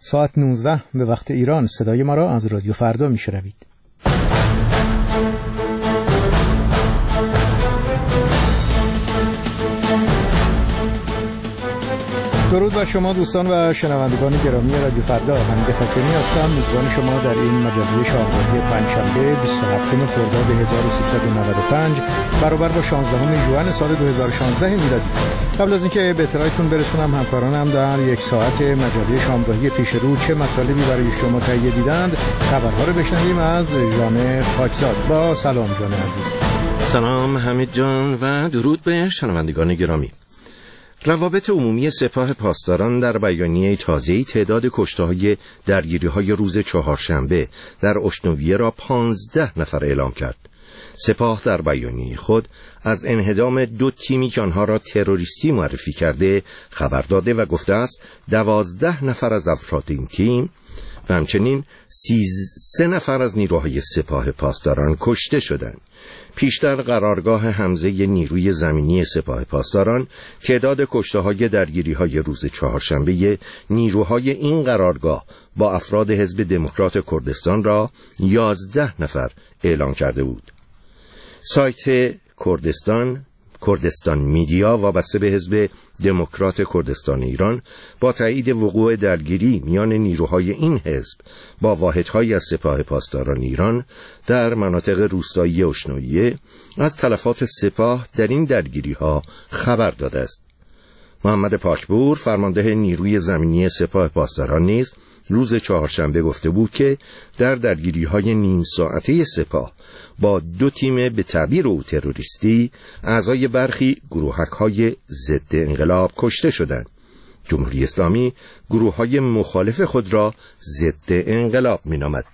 ساعت 19 به وقت ایران صدای ما را از رادیو فردا میشنوید. درود بر شما دوستان و شنوندگان گرامی رادیو فردا. حمید خاتمی هستم، میزبان شما در این مجله شاهنامه پنجشنبه 27 خرداد 1395 برابر با 16 ژوئن سال 2016 میلادی. قبل از اینکه به اطلاعتون برسونم همکارانم در یک ساعت مجله شامگاهی پیش رو چه مطالبی برای شما تهیه دیدند، خبرها رو بشنویم از ژان خاکزاد. با سلام جان عزیز. سلام حمید جان و درود به شنوندگان گرامی. روابط عمومی سپاه پاسداران در بیانیه تازه‌ای تعداد کشته‌های درگیری‌های روز چهارشنبه در اشنویه را 15 نفر اعلام کرد. سپاه در بیانیه خود از انهدام 2 تیمی که آنها را تروریستی معرفی کرده خبر داده و گفته است 12 نفر از افراد این تیم و همچنین 13 نفر از نیروهای سپاه پاسداران کشته شدند. پیشتر قرارگاه حمزه نیروی زمینی سپاه پاسداران تعداد کشته‌های درگیری‌های روز چهارشنبه نیروهای این قرارگاه با افراد حزب دموکرات کردستان را 11 نفر اعلام کرده بود. سایت کردستان میدیا وابسته به حزب دموکرات کردستان ایران با تایید وقوع درگیری میان نیروهای این حزب با واحدهای از سپاه پاسداران ایران در مناطق روستایی اشنویه از تلفات سپاه در این درگیری‌ها خبر داده است. محمد پاکپور فرمانده نیروی زمینی سپاه پاسداران نیز روز چهارشنبه گفته بود که در درگیری‌های نیم ساعته سپاه با 2 تیم به تعبیر او تروریستی اعضای برخی گروهک‌های ضد انقلاب کشته شدند. جمهوری اسلامی گروه‌های مخالف خود را ضد انقلاب می‌نامد.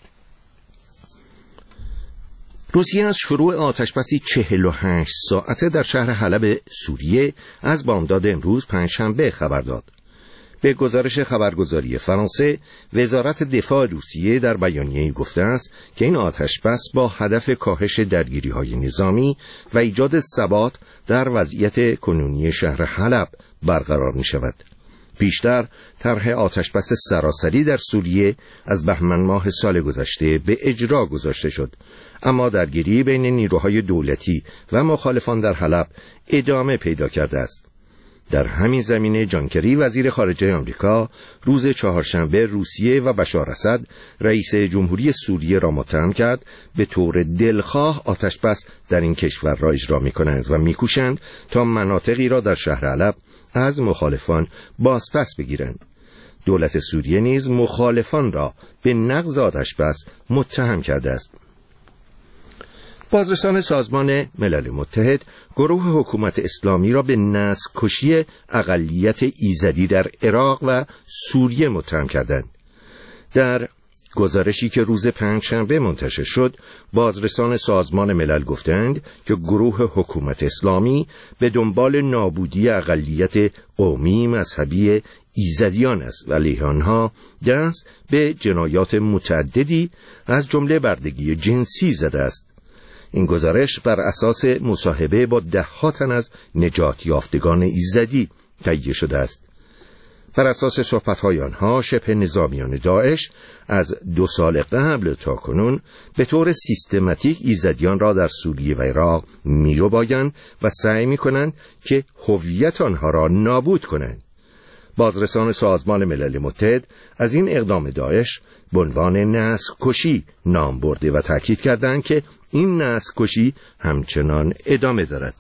روسیه از شروع آتشبسی 48 ساعته در شهر حلب سوریه از بامداد امروز پنجشنبه خبر داد. به گزارش خبرگزاری فرانسه، وزارت دفاع روسیه در بیانیه‌ای گفته است که این آتشبس با هدف کاهش درگیری‌های نظامی و ایجاد ثبات در وضعیت کنونی شهر حلب برقرار می‌شود. پیشتر طرح آتشبس سراسری در سوریه از بهمن ماه سال گذشته به اجرا گذاشته شد، اما درگیری بین نیروهای دولتی و مخالفان در حلب ادامه پیدا کرده است. در همین زمینه جان کری وزیر خارجه آمریکا روز چهارشنبه روسیه و بشار اسد رئیس جمهوری سوریه را متهم کرد به طور دلخواه آتشبس در این کشور را اجرا می‌کنند و می‌کوشند تا مناطقی را در شهر حلب از مخالفان بازپس بگیرند. دولت سوریه نیز مخالفان را به نقض آتشبس متهم کرده است. بازرسان سازمان ملل متحد گروه حکومت اسلامی را به نسل‌کشی اقلیت ایزدی در عراق و سوریه متهم کردند. در گزارشی که روز پنجشنبه منتشر شد، بازرسان سازمان ملل گفتند که گروه حکومت اسلامی به دنبال نابودی اقلیت قومی مذهبی ایزدیان است و علیه آنها دست به جنایات متعددی از جمله بردگی جنسی زده است. این گزارش بر اساس مصاحبه با 10 تن از نجات یافتگان ایزدی تهیه شده است. بر اساس صحبت‌های آنها شبه نظامیان داعش از 2 سال قبل تا کنون به طور سیستماتیک ایزدیان را در سوریه و عراق می‌ربایند و سعی می‌کنند که هویت آنها را نابود کنند. بازرسان سازمان ملل متحد از این اقدام داعش به عنوان نسل‌کشی نام برده و تاکید کردند که این نسل‌کشی همچنان ادامه دارد.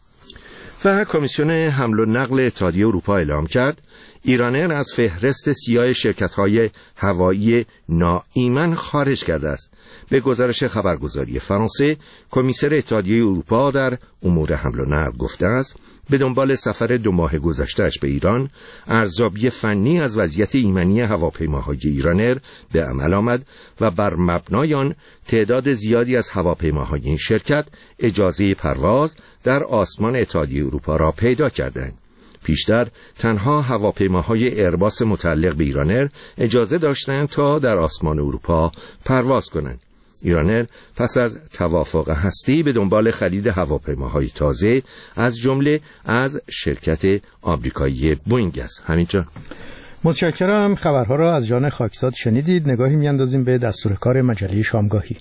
و کمیسیون حمل و نقل اتحادیه اروپا اعلام کرد ایرانر از فهرست سیاه شرکت‌های هوایی ناایمن خارج کرده است. به گزارش خبرگزاری فرانسه، کمیسر اتحادیه اروپا در امور حمل و نقل گفته است به دنبال سفر 2 ماه گذشته‌اش به ایران، ارزیابی فنی از وضعیت ایمنی هواپیماهای ایرانر به عمل آمد و بر مبنای آن تعداد زیادی از هواپیماهای این شرکت اجازه پرواز در آسمان اتحادیه اروپا را پیدا کردند. پیشتر تنها هواپیماهای ایرباس متعلق به ایرانر اجازه داشتند تا در آسمان اروپا پرواز کنند. ایرانر پس از توافق هستی به دنبال خرید هواپیماهای تازه از جمله از شرکت آمریکایی بوئینگ است. همینجا متشکرم. خبرها را از جان خاکزاد شنیدید. نگاهی میاندازیم به دستور کار مجله شامگاهی.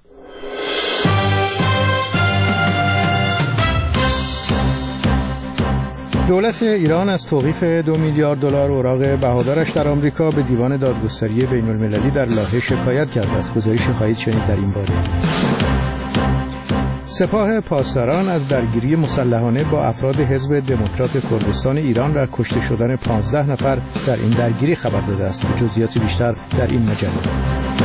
دولت ایران از توقیف 2 میلیارد دلار اوراق بهادارش در آمریکا به دیوان دادگستری بین المللی در لاهه شکایت کرده است. گزارشی خواهید شنید در این باره. سپاه پاسداران از درگیری مسلحانه با افراد حزب دموکرات کردستان ایران و کشته شدن 15 نفر در این درگیری خبر داده است. جزئیات بیشتر در این مجله.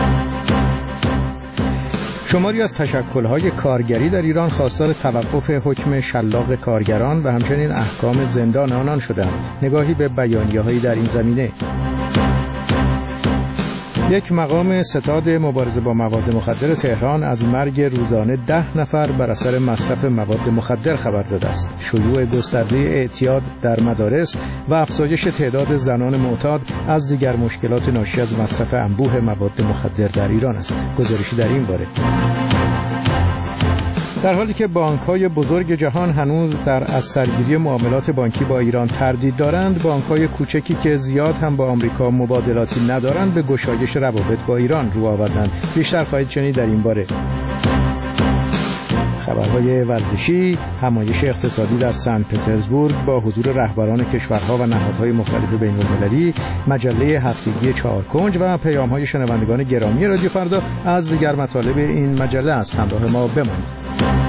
شماری از تشکل‌های کارگری در ایران خواستار توقف حکم شلاق کارگران و همچنین احکام زندان آنان شدند. نگاهی به بیانیه‌هایی در این زمینه. یک مقام ستاد مبارزه با مواد مخدر تهران از مرگ روزانه 10 نفر بر اثر مصرف مواد مخدر خبر داده است. شیوع گسترده اعتیاد در مدارس و افزایش تعداد زنان معتاد از دیگر مشکلات ناشی از مصرف انبوه مواد مخدر در ایران است. گزارشی در این باره. در حالی که بانک‌های بزرگ جهان هنوز از سرگیری معاملات بانکی با ایران تردید دارند، بانک‌های کوچکی که زیاد هم با آمریکا مبادلاتی ندارند به گشایش روابط با ایران رو آوردند. بیشتر خواهید شنید در این باره. خبرهای ورزشی، همایش اقتصادی در سن پترزبورگ با حضور رهبران کشورها و نهادهای مختلف بین‌المللی، مجله هفتگی 4 کنج و پیام‌های شنوندگان گرامی رادیو فردا از دیگر مطالب این مجله است. همراه ما بمانید.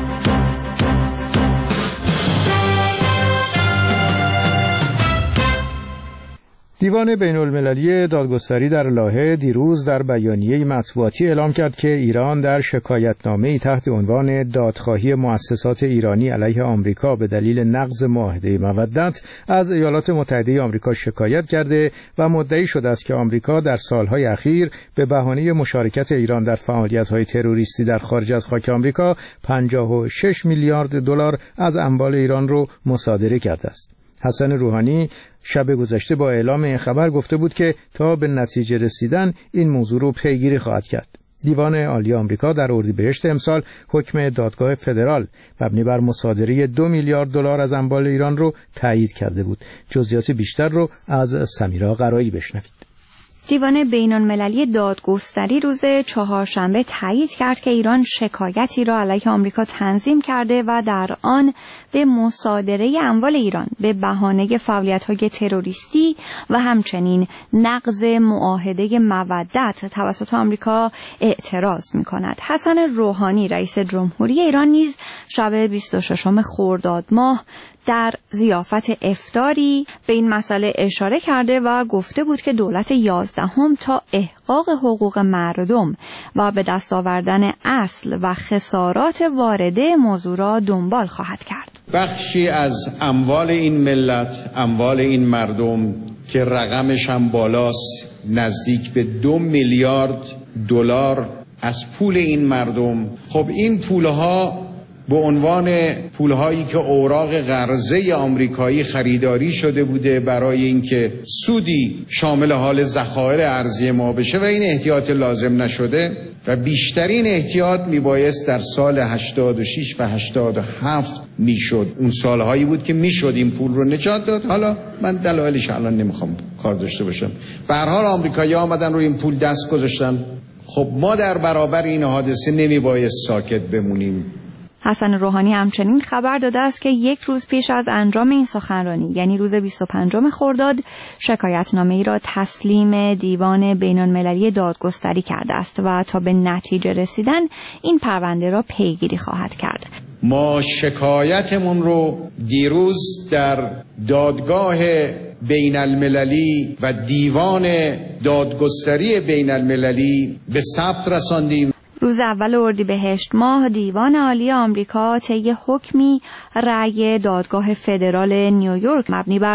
دیوان بین المللی دادگستری در لاهه دیروز در بیانیه مطبوعاتی اعلام کرد که ایران در شکایتنامه‌ای تحت عنوان دادخواهی مؤسسات ایرانی علیه آمریکا به دلیل نقض معاهده مودت از ایالات متحده آمریکا شکایت کرده و مدعی شده است که آمریکا در سالهای اخیر به بهانه مشارکت ایران در فعالیت‌های تروریستی در خارج از خاک آمریکا 56 میلیارد دلار از اموال ایران را مصادره کرده است. حسن روحانی شب گذشته با اعلام این خبر گفته بود که تا به نتیجه رسیدن این موضوع رو پیگیری خواهد کرد. دیوان عالی آمریکا در اردیبهشت امسال حکم دادگاه فدرال مبنی بر مصادره 2 میلیارد دلار از اموال ایران رو تایید کرده بود. جزئیات بیشتر رو از سمیرا قرایی بشنوید. دیوان بین‌المللی دادگستری روز چهارشنبه تایید کرد که ایران شکایتی را علیه آمریکا تنظیم کرده و در آن به مصادره اموال ایران به بهانه فعالیت‌های تروریستی و همچنین نقض معاهده مودت توسط آمریکا اعتراض می‌کند. حسن روحانی رئیس جمهوری ایران نیز شب 26 خرداد ماه در ضیافت افطاری به این مسئله اشاره کرده و گفته بود که دولت 11 تا احقاق حقوق مردم و به دست آوردن اصل و خسارات وارده موضوع را دنبال خواهد کرد. بخشی از اموال این ملت، اموال این مردم که رقمش هم بالاست، نزدیک به 2 میلیارد دلار از پول این مردم. خب این پولها به عنوان پولهایی که اوراق قرضه آمریکایی خریداری شده بوده برای اینکه سودی شامل حال ذخایر ارزی ما بشه و این احتیاط لازم نشده و بیشترین احتیاط میبایست در سال 86 و 87 میشد. اون سالهایی بود که میشد این پول رو نجات داد. حالا من دلایلش الان نمیخوام کار داشته باشم. به هر حال آمریکایی‌ها آمدن روی این پول دست گذاشتن. خب ما در برابر این حادثه نمیبایست ساکت بمونیم. حسن روحانی همچنین خبر داده است که یک روز پیش از انجام این سخنرانی، یعنی روز 25 خرداد، شکایتنامه‌ای را تسلیم دیوان بین‌المللی دادگستری کرده است و تا به نتیجه رسیدن این پرونده را پیگیری خواهد کرد. ما شکایتمون رو دیروز در دادگاه بین المللی و دیوان دادگستری بین المللی به ثبت رساندیم. روز اول اردیبهشت ماه دیوان عالی آمریکا طی حکمی رأی دادگاه فدرال نیویورک مبنی بر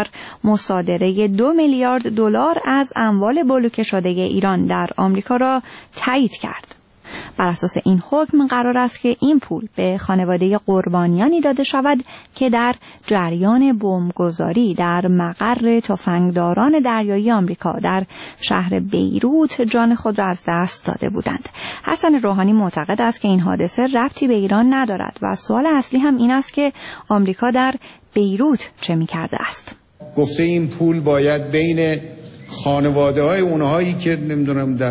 مصادره 2 میلیارد دلار از اموال بلوکه شده ایران در آمریکا را تایید کرد. بر اساس این حکم قرار است که این پول به خانواده قربانیانی داده شود که در جریان بمبگذاری در مقر تفنگداران دریایی آمریکا در شهر بیروت جان خود را از دست داده بودند. حسن روحانی معتقد است که این حادثه ربطی به ایران ندارد و سوال اصلی هم این است که آمریکا در بیروت چه می‌کرده است. گفته این پول باید بین خانواده های اونهایی که نمیدونم در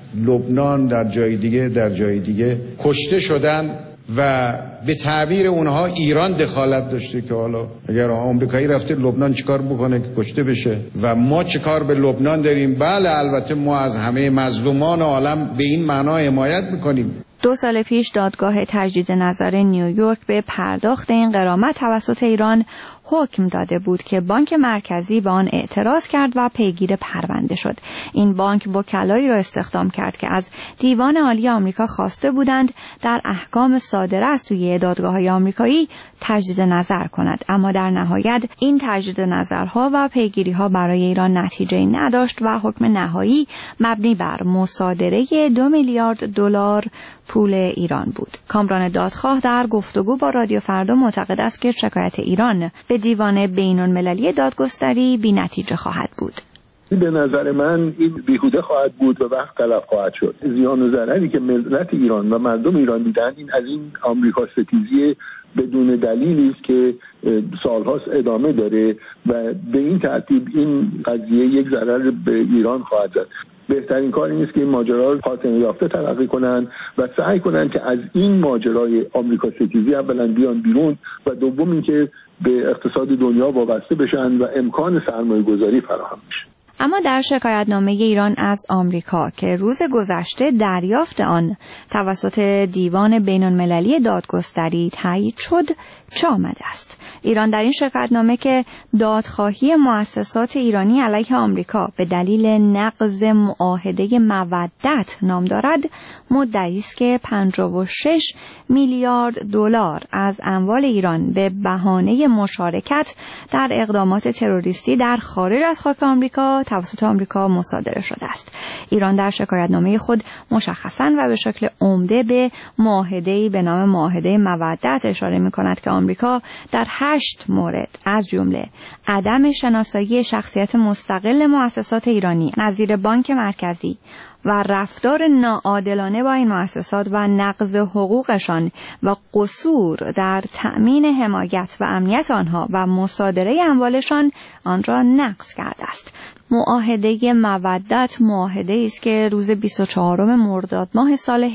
لبنان در جای دیگه کشته شدن و به تعبیر اونها ایران دخالت داشته که حالا اگر آمریکایی رفته لبنان چیکار بکنه که کشته بشه و ما چیکار به لبنان داریم. بله البته ما از همه مظلومان عالم به این معنا حمایت میکنیم. 2 سال پیش دادگاه تجدید نظر نیویورک به پرداخت این غرامت توسط ایران حکم داده بود که بانک مرکزی به آن اعتراض کرد و پیگیر پرونده شد. این بانک وکلایی را استخدام کرد که از دیوان عالی آمریکا خواسته بودند در احکام صادره از سوی دادگاه‌های آمریکایی تجدید نظر کند، اما در نهایت این تجدید نظرها و پیگیری‌ها برای ایران نتیجه‌ای نداشت و حکم نهایی مبنی بر مصادره 2 میلیارد دلار پول ایران بود. کامران دادخواه در گفتگو با رادیو فردا معتقد است که شکایت ایران به دیوان بین‌المللی دادگستری بی‌نتیجه خواهد بود. به نظر من این بیهوده خواهد بود و وقت تلف خواهد شد. زیان و ضرری که ملت ایران و مردم ایران دیدن این از این آمریکا ستیزی بدون دلیلی است که سالهاست ادامه داره و به این ترتیب این قضیه یک ضرر به ایران خواهد زد. بهترین کار این است که این ماجرا خاتمه یافته تلقی کنن و سعی کنن که از این ماجرای آمریکا ستیزی اولا بیان بیرون و دوم اینکه به اقتصاد دنیا وابسته بشن و امکان سرمایه گذاری فراهم بشه. اما در شکایتنامه ایران از آمریکا که روز گذشته دریافت آن توسط دیوان بین‌المللی دادگستری تایید شد چه آمده است؟ ایران در این شکایتنامه که دادخواهی مؤسسات ایرانی علیه آمریکا به دلیل نقض معاهده مودت نام دارد، مدعی است که 56 میلیارد دلار از اموال ایران به بهانه مشارکت در اقدامات تروریستی در خارج از خاک آمریکا توسط آمریکا مصادره شده است. ایران در شکایتنامه خود مشخصاً و به شکل عمده به معاهده‌ای به نام معاهده مودت اشاره می‌کند که آمریکا در 8 مورد از جمله عدم شناسایی شخصیت مستقل مؤسسات ایرانی نظیر بانک مرکزی و رفتار ناعادلانه با این مؤسسات و نقض حقوقشان و قصور در تأمین حمایت و امنیت آنها و مصادره اموالشان آن را نقض کرده است. معاهده مودت معاهده است که روز 24 مرداد ماه سال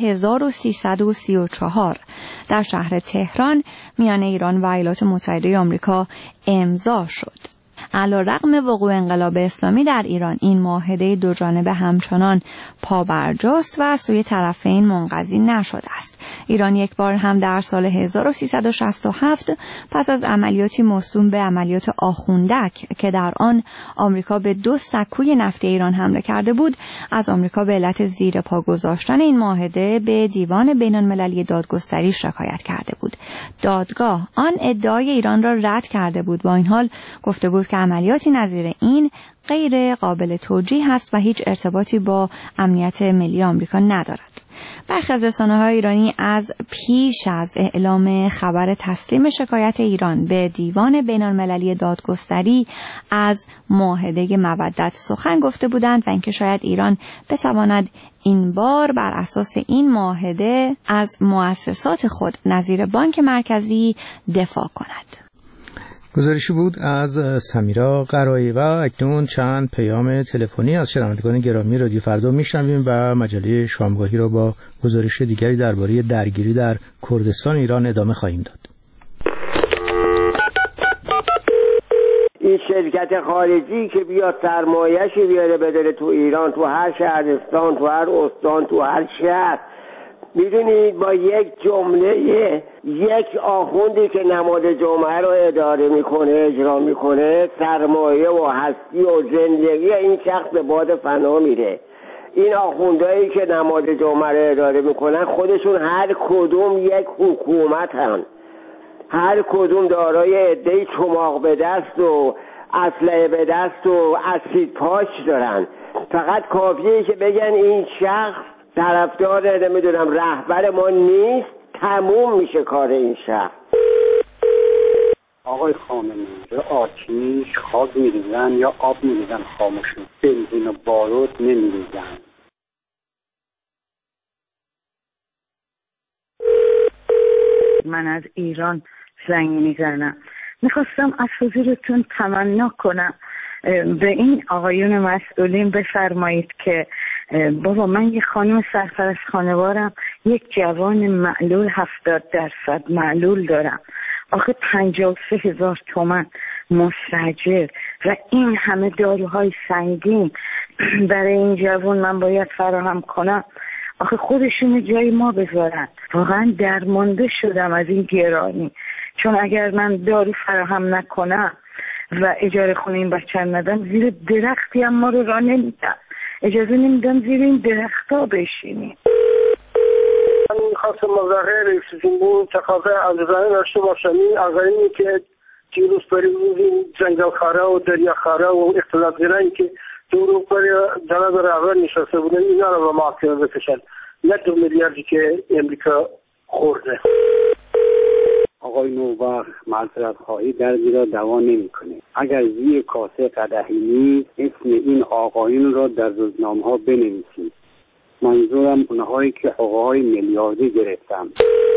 1334 در شهر تهران میان ایران و ایالات متحده آمریکا امضا شد. علیرغم وقوع انقلاب اسلامی در ایران این معاهده دوجانبه همچنان پابرجاست و سوی طرفین منقضی نشده است. ایران یک بار هم در سال 1367 پس از عملیاتی موسوم به عملیات آخوندک که در آن آمریکا به 2 سکوی نفتی ایران حمله کرده بود، از آمریکا به علت زیر پا گذاشتن این معاهده به دیوان بین‌المللی دادگستری شکایت کرده بود. دادگاه آن ادعای ایران را رد کرده بود. با این حال گفته بود که عملیاتی نظیر این غیر قابل توجیه است و هیچ ارتباطی با امنیت ملی آمریکا ندارد. برخی از رسانه‌های ایرانی از پیش از اعلام خبر تسلیم شکایت ایران به دیوان بین‌المللی دادگستری از معاهده مودت سخن گفته بودند و اینکه شاید ایران بتواند این بار بر اساس این معاهده از مؤسسات خود نظیر بانک مرکزی دفاع کند. گزارشی بود از سمیرا قرایی و اکنون چند پیام تلفنی از شنوندگان گرامی رادیو فردا میشنویم و مجله شامگاهی را با گزارش دیگری درباره درگیری در کردستان ایران ادامه خواهیم داد. این شرکت خارجی که بیاد سرمایه‌شو بیاره بداره تو ایران، تو هر شهرستان، تو هر استان، تو هر شهر، میدونید با یک جمله یک آخوندی که نماد جمعه رو اداره میکنه، اجرا میکنه، سرمایه و هستی و زندگی این شخص به باد فنا میره. این آخوندهایی که نماد جمعه رو اداره میکنن خودشون هر کدوم یک حکومت هن، هر کدوم دارای عده‌ای چماق به دست و اسلحه به دست و اسید پاش دارن. فقط کافیه که بگن این شخص طرفدار نمیدونم رهبر ما نیست، تموم میشه کار این شهر. آقای خامنه‌ای یا آتیش خاک میریزن یا آب میریزن، خاموشون بنزین و بارود نمیریزن. من از ایران زنگ میزنم، میخواستم از حضورتون تمنا کنم به این آقایون مسئولین بفرمایید که بابا من یه خانم سرپرست خانوارم، یک جوان معلول 70% معلول دارم، آخه 53,000 تومان مستاجر و این همه داروهای سنگین برای این جوان من باید فراهم کنم. آخه خودشون جای ما بذارن. واقعا درمانده شدم از این گرانی، چون اگر من دارو فراهم نکنم و اجاره خونه این بچه ندم، زیر درختی هم ما رو راه نمیدن، اجازه نمیدم زیر این درختا بشینیم. من خواستم مظاهر رئیس جمهور تقاضای عزیزانه داشته باشم. این آقایونی که دیروز برای این جنگل خاره و دریا خاره و اختلاط گرایی که دور برای جناب رهبر نشسته بودن، اینا رو به محاکمه بکشن. نه 2 میلیاردی که امریکا خورده. آقای نوبخت معذرت خواهی دردی را دوا نمی‌کنه. اگر زیر کاسه قدحی نیست اسم این آقایون را در روزنامه‌ها بنویسید. منظورم اونهایی که حقوق‌های میلیاردی گرفتن.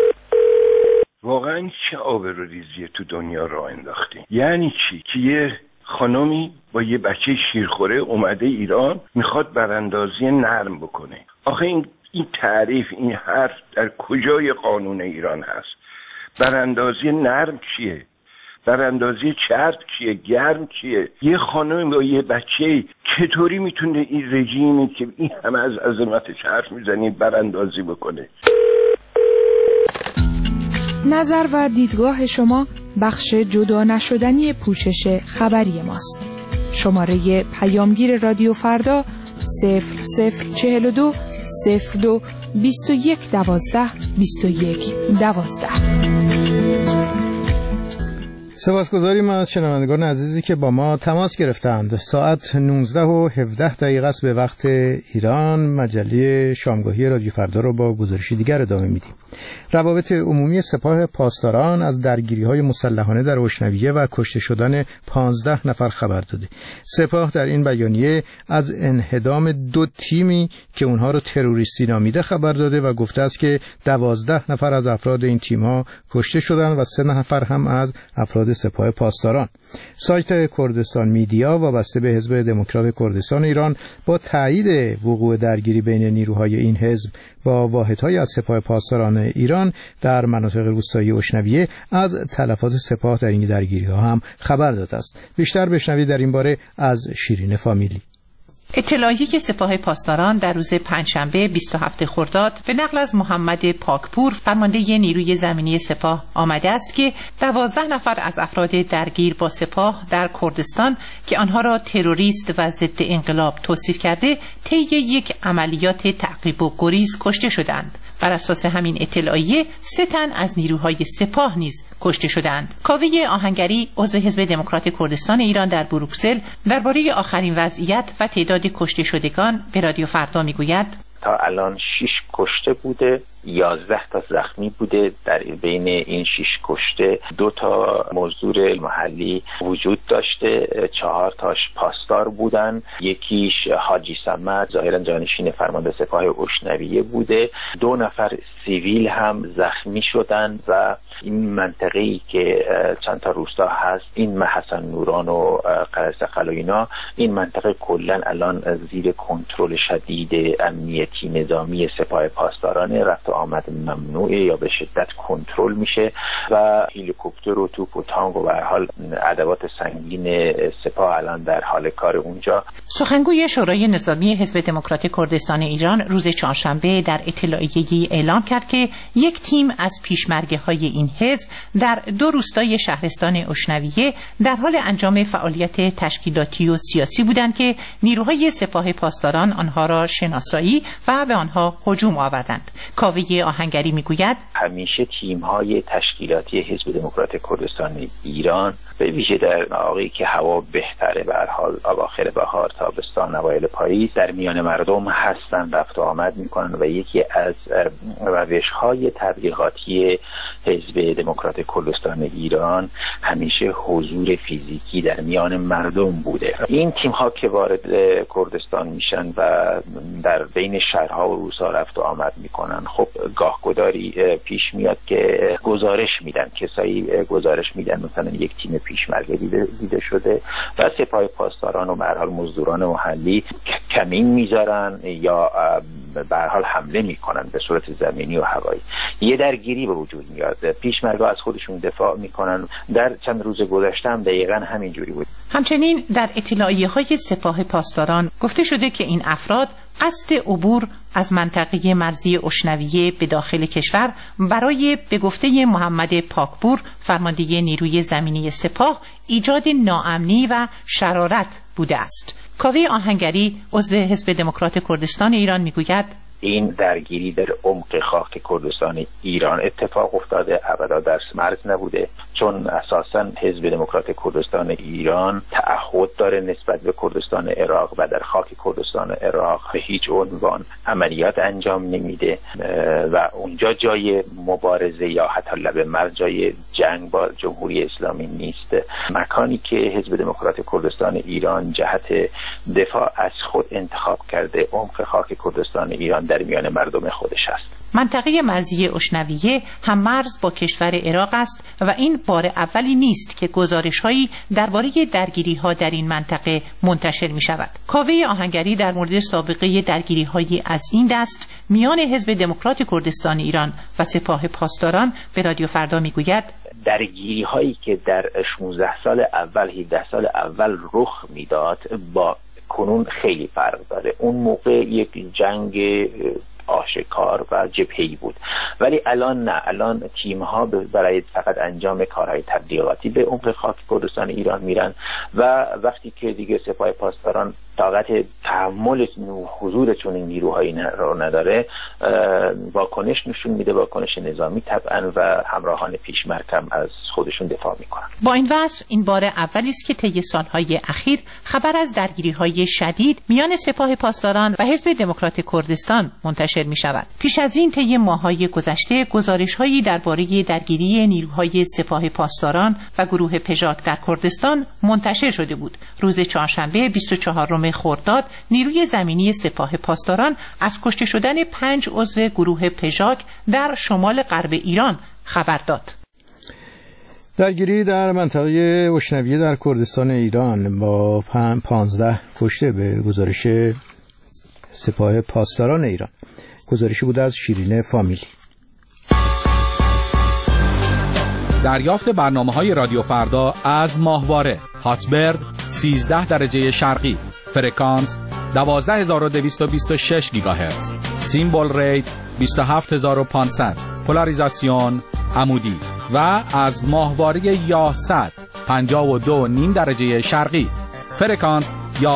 واقعا چه آبروریزی تو دنیا راه انداختیم؟ یعنی چی؟ که یه خانمی با یه بچه شیرخوره اومده ایران میخواد براندازی نرم بکنه. آخه این تعریف، این حرف در کجای قانون ایران هست؟ براندازی نرم چیه؟ براندازی چرب چیه؟ گرم چیه؟ یه خانم با یه بچه چطوری میتونه این رژیمی که این همه از عظمتش حرف میزنی براندازی بکنه؟ نظر و دیدگاه شما بخش جدا نشدنی پوشش خبری ماست. شماره پیامگیر رادیو فردا 0042 02 21 12 21 12. سپاسگزاریم از شنوندگان عزیزی که با ما تماس گرفتند. ساعت 19:17 است به وقت ایران. مجله شامگاهی رادیو فردا رو با گزارشی دیگر ادامه میدیم. روابط عمومی سپاه پاسداران از درگیری‌های مسلحانه در اشنویه و کشته شدن 15 نفر خبر داده. سپاه در این بیانیه از انهدام 2 تیمی که اونها رو تروریستی نامیده خبر داده و گفته است که 12 نفر از افراد این تیم‌ها کشته شدند و 3 نفر هم از افراد سپاه پاسداران. سایت کردستان میدیا وابسته به حزب دموکرات کردستان ایران با تایید وقوع درگیری بین نیروهای این حزب با واحدهای از سپاه پاسداران ایران در مناطق روستایی اشنویه از تلفات سپاه در این درگیری‌ها هم خبر داده است. بیشتر بشنوید در این باره از شیرین فامیلی. اطلاعیه که سپاه پاسداران در روز پنجشنبه 27 خرداد به نقل از محمد پاکپور فرمانده نیروی زمینی سپاه آمده است که 12 نفر از افراد درگیر با سپاه در کردستان که آنها را تروریست و ضد انقلاب توصیف کرده طی یک عملیات تعقیب و گریز کشته شدند. بر اساس همین اطلاعیه 3 تن از نیروهای سپاه نیز کشته شدند. کاوه آهنگری عضو حزب دموکرات کردستان ایران در بروکسل درباره آخرین وضعیت و تعداد کشته شدگان به رادیو فردا میگوید: تا الان 6 کشته بوده، 11 تا زخمی بوده. در بین این 6 کشته 2 تا مزدور محلی وجود داشته، 4 تاش پاسدار بودن، یکیش حاجی صمد ظاهرا جانشین فرمانده سپاه اشنویه بوده. 2 نفر سیویل هم زخمی شدن و این منطقه‌ای که چند تا روستا هست، این حسن نوران و قرصقل و اینا، این منطقه کلا الان زیر کنترل شدید امنیتی نظامی سپاه پاسداران، رفت و آمد ممنوعه یا به شدت کنترل میشه و هلیکوپتر و توپ و تانک و به هر حال ادوات سنگین سپاه الان در حال کار اونجا. سخنگوی شورای نظامی حزب دموکرات کردستان ایران روز چهارشنبه در اطلاعیه‌ای اعلام کرد که یک تیم از پیشمرگه‌های این حزب در 2 روستای شهرستان اشنویه در حال انجام فعالیت تشکیلاتی و سیاسی بودند که نیروهای سپاه پاسداران آنها را شناسایی و به آنها هجوم آوردند. کاوه آهنگری میگوید: همیشه تیم‌های تشکیلاتی حزب دموکرات کردستان ایران به ویژه در مواقعی که هوا بهتره، به هر حال اواخر بهار، تابستان، اوایل پاییز، در میان مردم هستن، رفت و آمد میکنن و یکی از روش‌های تبلیغاتی حزب دموکرات کردستان ایران همیشه حضور فیزیکی در میان مردم بوده. این تیم‌ها که وارد کردستان میشن و در بین شهرها و روزها رفت و آمد میکنن. خب گاهگداری پیش میاد که گزارش میدن، کسایی گزارش میدن مثلا یک تیم پیشمرگه دیده شده و سپاه پاسداران و به هر حال مزدوران محلی کمین میذارن یا به هر حال حمله میکنن به صورت زمینی و هوایی. یه درگیری به وجود میاد، پیشمرگه از خودشون دفاع میکنن. در چند روز گذشته هم دقیقاً همین جوری بود. همچنین در اطلاعیه‌های سپاه پاسداران گفته شده که این افراد قصد عبور از منطقه مرزی اشنویه به داخل کشور برای به گفته محمد پاکپور فرمانده نیروی زمینی سپاه ایجاد ناامنی و شرارت بوده است. کاوه آهنگری عضو حزب دموکرات کردستان ایران میگوید این درگیری در عمق خاک کردستان ایران اتفاق افتاده، ابدا در مرز نبوده، چون اساساً حزب دموکرات کردستان ایران تعهد داره نسبت به کردستان عراق و در خاک کردستان عراق به هیچ عنوان عملیات انجام نمیده و اونجا جای مبارزه یا حتی لب مرز جای جنگ با جمهوری اسلامی نیست. مکانی که حزب دموکرات کردستان ایران جهت دفاع از خود انتخاب کرده عمق خاک کردستان ایران در میان مردم خودش است. منطقه مرزی اشنویه هم مرز با کشور عراق است و این بار اولی نیست که گزارش‌هایی درباره درگیری‌ها در این منطقه منتشر می‌شود. کاوه آهنگری در مورد سابقه درگیری‌های از این دست میان حزب دموکرات کردستان ایران و سپاه پاسداران به رادیو فردا می‌گوید درگیری‌هایی که در 16 سال اول 17 سال اول رخ میداد با کنون خیلی فرق داره. اون موقع یک جنگ آشکار و جبهه‌ای بود، ولی الان نه. الان تیم‌ها برای فقط انجام کارهای تبلیغاتی به عمق خاک کردستان ایران میرن و وقتی که دیگه سپاه پاسداران طاقت تحمل حضور چنین نیروهایی رو نداره واکنش نشون میده، واکنش نظامی طبعا، و همراهان پیشمرگ هم از خودشون دفاع میکنن. با این وصف این بار اولی است که طی سالهای اخیر خبر از درگیری‌های شدید میان سپاه پاسداران و حزب دموکرات کردستان منتشر می شود. پیش از این طی ماه‌های گذشته گزارش‌هایی درباره درگیری نیروهای سپاه پاسداران و گروه پژاک در کردستان منتشر شده بود. روز چهارشنبه 24 خرداد نیروی زمینی سپاه پاسداران از کشته شدن 5 عضو گروه پژاک در شمال غرب ایران خبر داد. درگیری در منطقه اشنویه در کردستان ایران با 15 کشته به گزارش سپاه پاسداران ایران. گزارشی بود از شیرین فامیلی. دریافت برنامه‌های رادیو فردا از ماهواره: هاتبرد 13 درجه شرقی، فرکانس 12226 گیگاهرتز، سیمبل ریت 27500، پولاریزاسیون عمودی، و از ماهواره یاهصد 52.5 درجه شرقی، فرکانس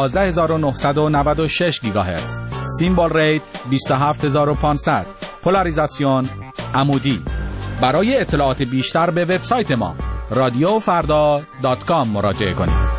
11996 گیگاهرتز، سیمبل ریت 27500، پولاریزاسیون عمودی. برای اطلاعات بیشتر به وبسایت ما radiofarda.com مراجعه کنید.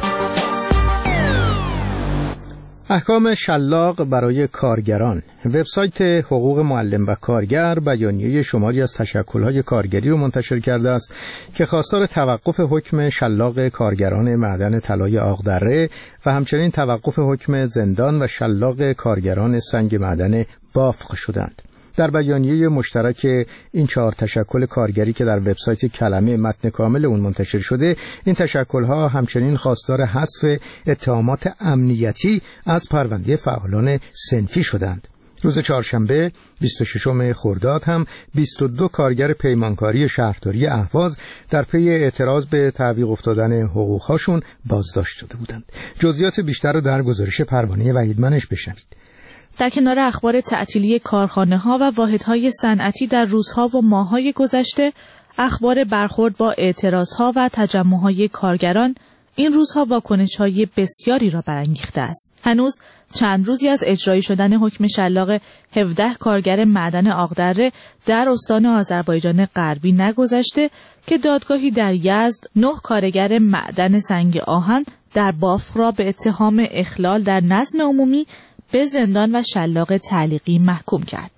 احکام شلاق برای کارگران. وبسایت حقوق معلم و کارگر بیانیه شماری از تشکل‌های کارگری رو منتشر کرده است که خواستار توقف حکم شلاق کارگران معدن طلای آقدره و همچنین توقف حکم زندان و شلاق کارگران سنگ معدن بافق شدند. در بیانیه مشترک این 4 تشکل کارگری که در وبسایت کلمه متن کامل اون منتشر شده، این تشکل‌ها همچنین خواستار حذف اتهامات امنیتی از پرونده فعالان صنفی شدند. روز چهارشنبه 26 خرداد هم 22 کارگر پیمانکاری شهرداری اهواز در پی اعتراض به تعویق افتادن حقوق‌هاشون بازداشت شده بودند. جزئیات بیشتر رو در گزارش پروانه وحیدمنش بشنوید. در کنار اخبار تعطیلی کارخانه‌ها و واحدهای صنعتی در روزها و ماه‌های گذشته، اخبار برخورد با اعتراضها و تجمع‌های کارگران این روزها واکنش‌های بسیاری را برانگیخته است. هنوز چند روزی از اجرایی شدن حکم شلاق 17 کارگر معدن آقدره در استان آذربایجان غربی نگذشته که دادگاهی در یزد 9 کارگر معدن سنگ آهن در بافق را به اتهام اخلال در نظم عمومی به زندان و شلاق تعلیقی محکوم کرد.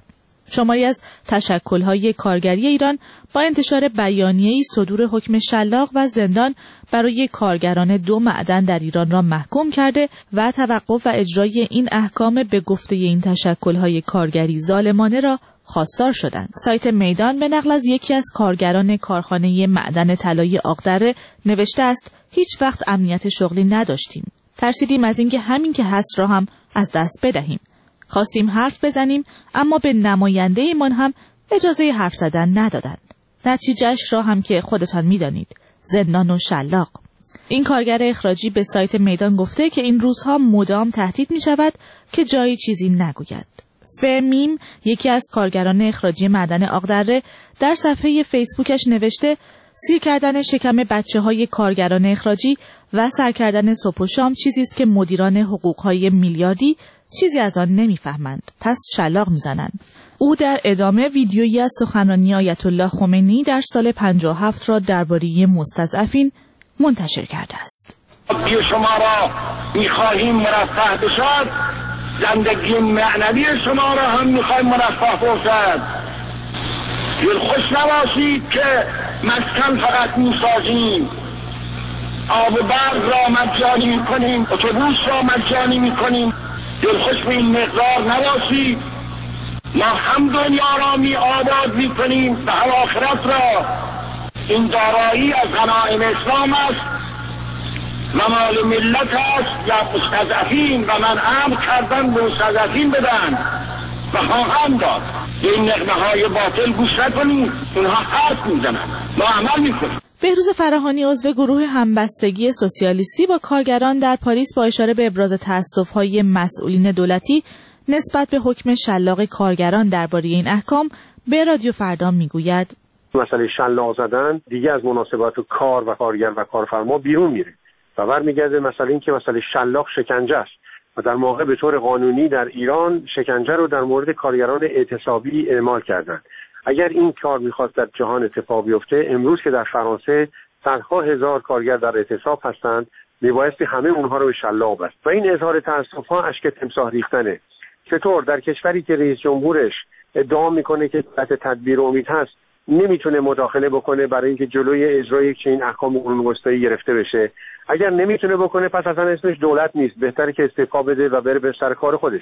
شماری از تشکل‌های کارگری ایران با انتشار بیانیه‌ای صدور حکم شلاق و زندان برای کارگران 2 معدن در ایران را محکوم کرده و توقف و اجرای این احکام به گفته این تشکل‌های کارگری ظالمانه را خواستار شدند. سایت میدان به نقل از یکی از کارگران کارخانه معدن طلای آقدره نوشته است: هیچ وقت امنیت شغلی نداشتیم. ترسیدیم از اینکه همین که هست را هم از دست بدهیم. خواستیم حرف بزنیم اما به نماینده ایمان هم اجازه حرف زدن ندادند. نتیجهش را هم که خودتان می‌دانید، زندان و شلاق. این کارگر اخراجی به سایت میدان گفته که این روزها مدام تهدید می‌شود که جایی چیزی نگوید. فمیم، یکی از کارگران اخراجی معدن آقدره، در صفحه فیسبوکش نوشته: سیر کردن شکم بچه‌های کارگران اخراجی و سر کردن صبح و شام چیزی است که مدیران حقوق‌های میلیاردی چیزی از آن نمی‌فهمند، پس شلاق می‌زنند. او در ادامه ویدیویی از سخنرانی آیت الله خمینی در سال 57 را درباره مستضعفین منتشر کرده است. شما را می‌خواهیم مرفه بشد، زندگی معنوی شما را هم می‌خواهیم مرفه باشد. دلخوش نباشید که مسکن فقط می‌سازیم، آب و برق را مجانی می‌کنیم، اتوبوس را مجانی می‌کنیم. دلخوش به این مقدار نباشید. ما هم دنیا را آباد می‌کنیم و هم آخرت را. این دارایی از غنایم اسلام است و مال ملت است یا مستضعفین، و من امر کردم به مستضعفین بدن و خواهم داد. به این نغمه‌های باطل گوش نکنید، اونها حرف می‌زنند، ما عمل می‌کنیم. بهروز فراهانی عضو گروه همبستگی سوسیالیستی با کارگران در پاریس با اشاره به ابراز تأسف‌های مسئولین دولتی نسبت به حکم شلاق کارگران درباره این احکام به رادیو فردا میگوید: مسئله شلاق زدن دیگه از مناسبات کار و کارگر و کارفرما بیرون میره و برمیگرده مسئله این که مسئله شلاق شکنجه است و در واقع به طور قانونی در ایران شکنجه رو در مورد کارگران اعتصابی اعمال کردن. اگر این کار میخواست در جهان اتفاق بیفته، امروز که در فرانسه صدها هزار کارگر در اعتصاب هستند، میبایستی همه اونها رو به شلاق بست و این اظهار تأسف‌ها اشک تمساح ریختنه. چطور در کشوری که رئیس جمهورش ادعا میکنه که دولت تدبیر امید هست نمیتونه مداخله بکنه برای اینکه جلوی اجرای چنین احکام قانون‌گذاری گرفته بشه؟ اگر نمیتونه بکنه پس اصلا اسمش دولت نیست، بهتره که استعفا بده و بره به سر کار خودش.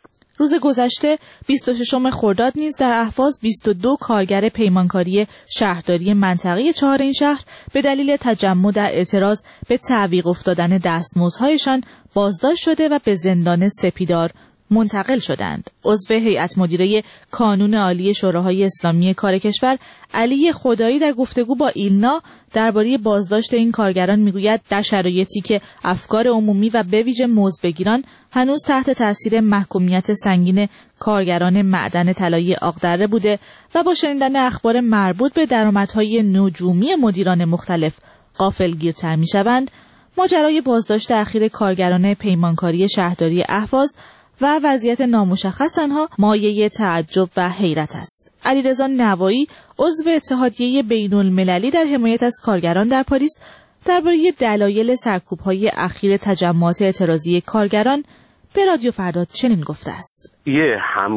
روز گذشته 26 خرداد نیز در اهواز 22 کارگر پیمانکاری شهرداری منطقه 4 این شهر به دلیل تجمع در اعتراض به تعویق افتادن دستمزدهایشان بازداشت شده و به زندان سپیدار منتقل شدند. عضو هیئت مدیره کانون عالی شوراهای اسلامی کار کشور علی خدایی در گفتگو با ایلنا درباره بازداشت این کارگران میگوید در شرایطی که افکار عمومی و به ویژه مزدبگیران هنوز تحت تاثیر محکومیت سنگین کارگران معدن طلایی آقدره بوده و با شنیدن اخبار مربوط به درآمدهای نجومی مدیران مختلف غافلگیرتر میشوند، ماجرای بازداشت اخیر کارگران پیمانکاری شهرداری اهواز و وضعیت نامشخص آنها مایه تعجب و حیرت است. علیرضا نوایی، عضو اتحادیه بین‌المللی در حمایت از کارگران در پاریس، درباره دلایل سرکوب‌های اخیر تجمعات اعتراضی کارگران به رادیو فردا چنین گفته است: یه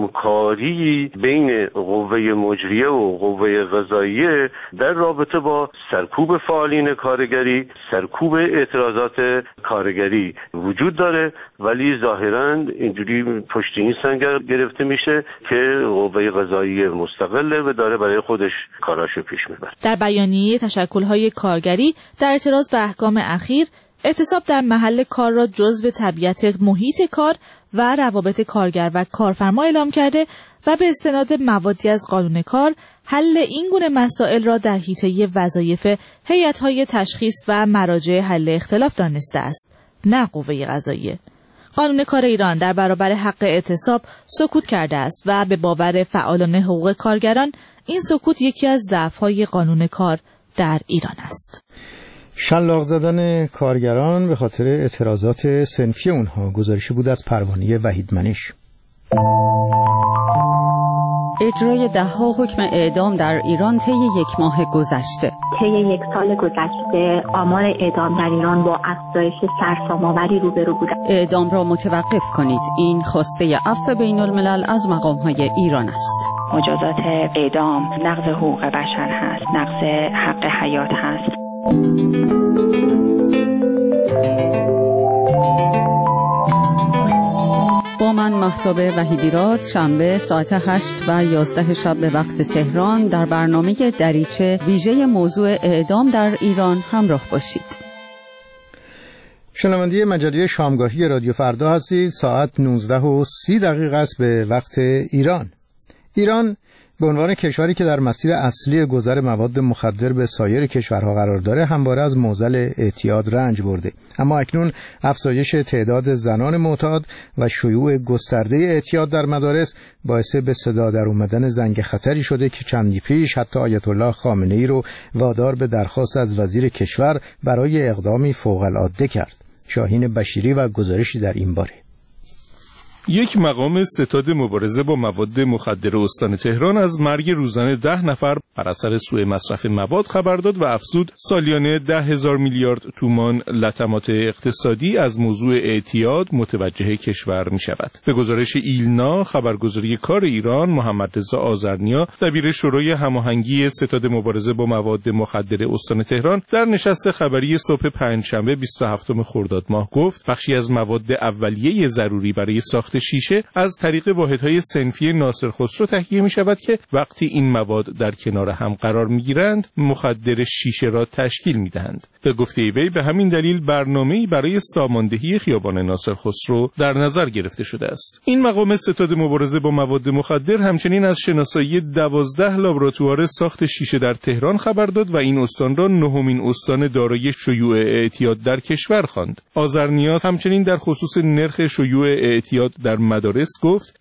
همکاری بین قوه مجریه و قوه قضاییه در رابطه با سرکوب فعالین کارگری، سرکوب اعتراضات کارگری وجود داره، ولی ظاهراً اینجوری پشت این سنگر گرفته میشه که قوه قضاییه مستقله و داره برای خودش کاراشو پیش میبره. در بیانیه تشکل‌های کارگری در اعتراض به احکام اخیر، اعتصاب در محل کار را جزو طبیعت محیط کار و روابط کارگر و کارفرما اعلام کرده و به استناد موادی از قانون کار حل این گونه مسائل را در حیطه وظایف هیئت‌های تشخیص و مراجع حل اختلاف دانسته است، نه قوه قضاییه. قانون کار ایران در برابر حق اعتصاب سکوت کرده است و به باور فعالان حقوق کارگران این سکوت یکی از ضعف‌های قانون کار در ایران است. شلاق زدن کارگران به خاطر اعتراضات صنفی اونها گزارشی بود از پروانه وحید منش. اجرای ده‌ها حکم اعدام در ایران طی یک ماه گذشته. طی یک سال گذشته آمار اعدام در ایران با افزایش سرسام‌آوری روبرو بود. اعدام را متوقف کنید. این خواسته عفو بین‌الملل از مقام‌های ایران است. مجازات اعدام نقض حقوق بشر هست، نقض حق حیات هست. با من مهتاب وحیدیراد، شنبه ساعت 8 و 11 شب به وقت تهران در برنامه دریچه ویژه موضوع اعدام در ایران همراه باشید. شنونده مجله شامگاهی رادیو فردا هستید. ساعت 19:30 است به وقت ایران. ایران به عنوان کشوری که در مسیر اصلی گذر مواد مخدر به سایر کشورها قرار داره همواره از معضل اعتیاد رنج برده، اما اکنون افزایش تعداد زنان معتاد و شیوع گسترده اعتیاد در مدارس باعث به صدا در اومدن زنگ خطری شده که چندی پیش حتی آیت الله خامنه‌ای رو وادار به درخواست از وزیر کشور برای اقدامی فوق‌العاده کرد. شاهین بشیری و گزارشی در این باره. یک مقام ستاد مبارزه با مواد مخدر استان تهران از مرگ روزانه 10 نفر بر اثر سوء مصرف مواد خبر داد و افزود سالیانه 10,000 میلیارد تومان لطمات اقتصادی از موضوع اعتیاد متوجه کشور می شود. به گزارش ایلنا خبرگزاری کار ایران، محمدرضا آذرنیا دبیر شورای هماهنگی ستاد مبارزه با مواد مخدر استان تهران در نشست خبری صبح پنجشنبه 27 خرداد ماه گفت بخشی از مواد اولیه ضروری برای ساخت شیشه از طریق واحدهای صنفی ناصر خسرو تهیه می شود که وقتی این مواد در کنار هم قرار می گیرند مخدر شیشه را تشکیل می دهند. به گفته وی به همین دلیل برنامه‌ای برای ساماندهی خیابان ناصر خسرو در نظر گرفته شده است. این مقام ستاد مبارزه با مواد مخدر همچنین از شناسایی 12 لابراتوار ساخت شیشه در تهران خبر داد و این استان را نهمین استان دارای شیوع اعتیاد در کشور خواند. آذرنیا همچنین در خصوص نرخ شیوع اعتیاد در مدارس گفت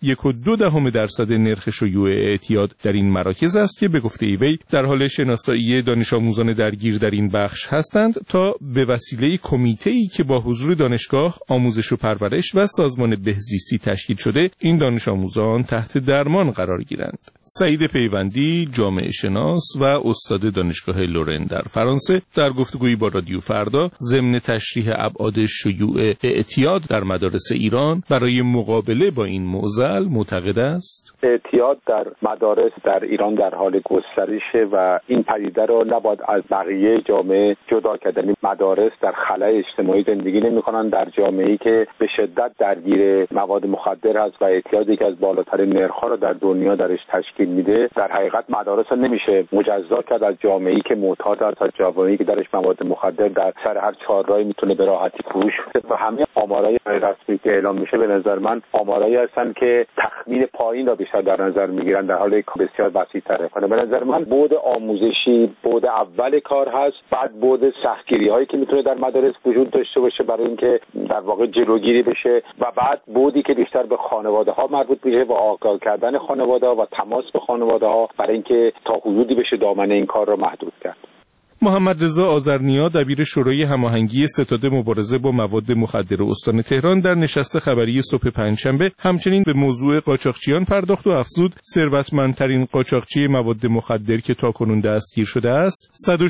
1.2% نرخ شیوع اعتیاد در این مراکز است که به گفته وی در حال شناسایی دانش آموزان درگیر در این بخش هستند تا به وسیله کمیته‌ای که با حضور دانشگاه، آموزش و پرورش و سازمان بهزیستی تشکیل شده این دانش آموزان تحت درمان قرار گیرند. سعید پیوندی، جامعه شناس و استاد دانشگاه لورن در فرانسه در گفتگویی با رادیو فردا ضمن تشریح ابعاد شیوع اعتیاد در مدارس ایران برای مقابله با این معضل معتقد است اعتیاد در مدارس در ایران در حال گسترشه و این پدیده را نباید از بقیه جامعه جدا کرد. مدارس در خلأ اجتماعی زندگی نمی‌کنند، در جامعه‌ای که به شدت درگیر مواد مخدر است و اعتیاد یکی از بالاترین نرخ‌ها را در دنیا درش تشکیل میده. در حقیقت مدارس را نمیشه مجزا کرد از جامعه‌ای که معتاد است، از جامعه‌ای که درش مواد مخدر در سر هر چهارراهی میتونه به راحتی فروش بده و همه آمارهای رسمی که اعلام میشه به نظر من آمارایی هستن که تخمین پایین را بیشتر در نظر میگیرن در حالی که بسیار وسیع‌تره. به نظر من بعد آموزشی بعد اول کار هست، بعد بعد سختگیری‌هایی که میتونه در مدارس وجود داشته باشه برای اینکه در واقع جلوگیری بشه و بعد بعدی که بیشتر به خانواده‌ها مربوط میشه و آگاه کردن خانواده‌ها و تماس به خانواده‌ها برای اینکه تا حدودی بشه دامنه این کار رو محدود کرد. محمدرضا آذرنیا دبیر شورای هماهنگی ستاد مبارزه با مواد مخدر استان تهران در نشست خبری صبح پنجشنبه همچنین به موضوع قاچاقچیان پرداخت و افزود ثروتمندترین قاچاقچی مواد مخدر که تاکنون دستگیر شده است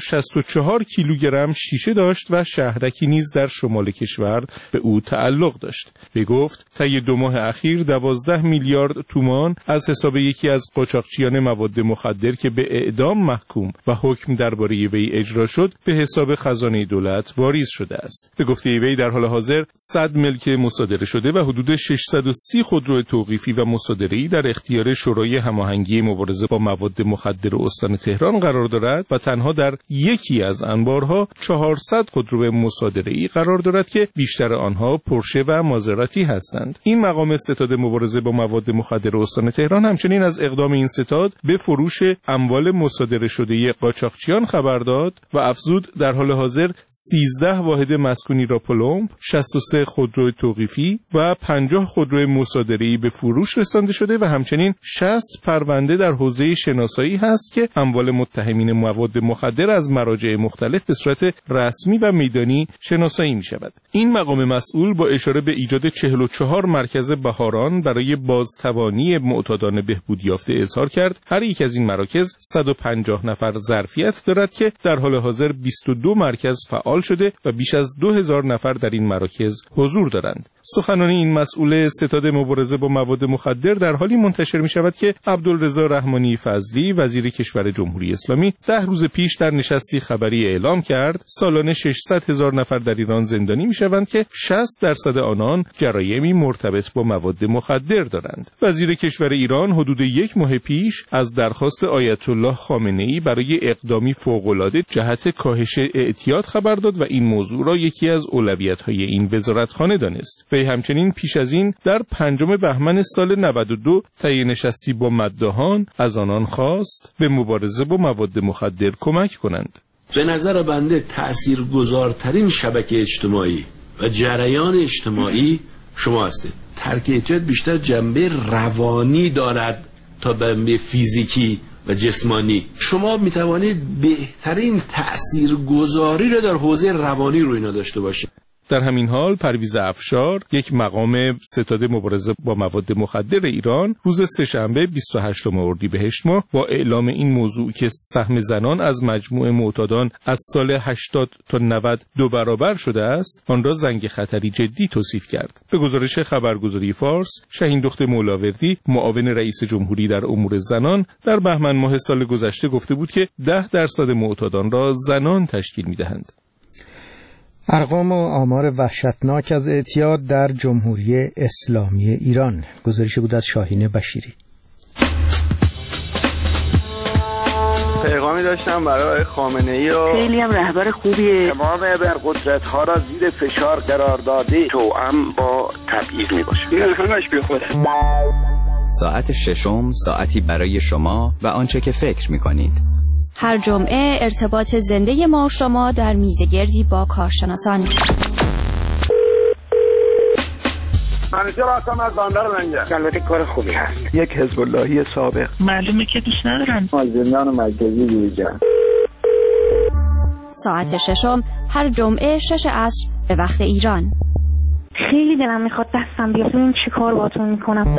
164 کیلوگرم شیشه داشت و شهرکی نیز در شمال کشور به او تعلق داشت. به گفت طی 2 ماه اخیر 12 میلیارد تومان از حساب یکی از قاچاقچیان مواد مخدر که به اعدام محکوم و حکم درباره وی اجرا شد به حساب خزانه دولت واریز شده است. به گفته وی در حال حاضر 100 ملک مصادره شده و حدود 630 خودرو توقیفی و مصادره‌ای در اختیار شورای هماهنگی مبارزه با مواد مخدر استان تهران قرار دارد و تنها در یکی از انبارها 400 خودرو مصادره‌ای قرار دارد که بیشتر آنها پورشه و مازراتی هستند. این مقام ستاد مبارزه با مواد مخدر استان تهران همچنین از اقدام این ستاد به فروش اموال مصادره شده قاچاقچیان خبر داد داد و افزود در حال حاضر 13 واحد مسکونی را پلمب، 63 خودرو توقیفی و 50 خودرو مصادره‌ای به فروش رسانده شده و همچنین 60 پرونده در حوزه شناسایی هست که اموال متهمین مواد مخدر از مراجع مختلف به صورت رسمی و میدانی شناسایی می شود. این مقام مسئول با اشاره به ایجاد 44 مرکز بهاران برای بازتوانی معتادان بهبود یافته اظهار کرد هر یک از این مراکز 150 نفر ظرفیت دارد که در حال حاضر 22 مرکز فعال شده و بیش از 2000 نفر در این مراکز حضور دارند. سخنان این مسئول ستاد مبارزه با مواد مخدر در حالی منتشر می شود که عبدالرضا رحمانی فضلی وزیر کشور جمهوری اسلامی 10 روز پیش در نشستی خبری اعلام کرد سالانه 600,000 نفر در ایران زندانی می شوند که 60% آنان جرایمی مرتبط با مواد مخدر دارند. وزیر کشور ایران حدود 1 ماه پیش از درخواست آیت الله خامنه‌ای برای اقدامی فوق‌العاده جهت کاهش اعتیاد خبر داد و این موضوع را یکی از اولویت‌های این وزارتخانه دانست. وی همچنین پیش از این در 5 بهمن سال 92 طی نشستی با مداحان از آنان خواست به مبارزه با مواد مخدر کمک کنند. به نظر بنده تأثیرگذارترین شبکه اجتماعی و جریان اجتماعی شما هستید. ترک اعتیاد بیشتر جنبه روانی دارد تا جنبه فیزیکی و جسمانی. شما میتوانید بهترین تأثیرگذاری را در حوزه روانی روی اینا داشته باشید. در همین حال پرویز افشار یک مقام ستاد مبارزه با مواد مخدر ایران روز سه‌شنبه 28 اردیبهشت ماه با اعلام این موضوع که سهم زنان از مجموع معتادان از سال 80 تا 90 2 برابر شده است آن را زنگ خطری جدی توصیف کرد. به گزارش خبرگزاری فارس شاهین دخت مولاوردی معاون رئیس جمهوری در امور زنان در بهمن ماه سال گذشته گفته بود که 10% معتادان را زنان تشکیل می‌دهند. ارقام و آمار وحشتناک از اعتیاد در جمهوری اسلامی ایران. گزارش بود از شاهین بشیری. پیغامی داشتم برای خامنه‌ای و خیلی هم رهبر خوبیه. تمام ابرقدرت‌ها را زیر فشار قرار داده توأم با تبعیض میباشه. این همش بی خوده. ساعت ششم ساعتی برای شما و آنچه که فکر میکنید. هر جمعه ارتباط زنده ما و شما در میزگردی با کارشناسان. منیجر هستم از بندر منجر. البته کار خوبی هست. یک حزب اللهی سابق. معلومه که دوست ندارن. از زندان مرکزی بیرون. ساعت ششم هر جمعه 6 عصر به وقت ایران. خیلی دلم میخواد دستم بیاد ببینم چه کار باهاتون میکنم.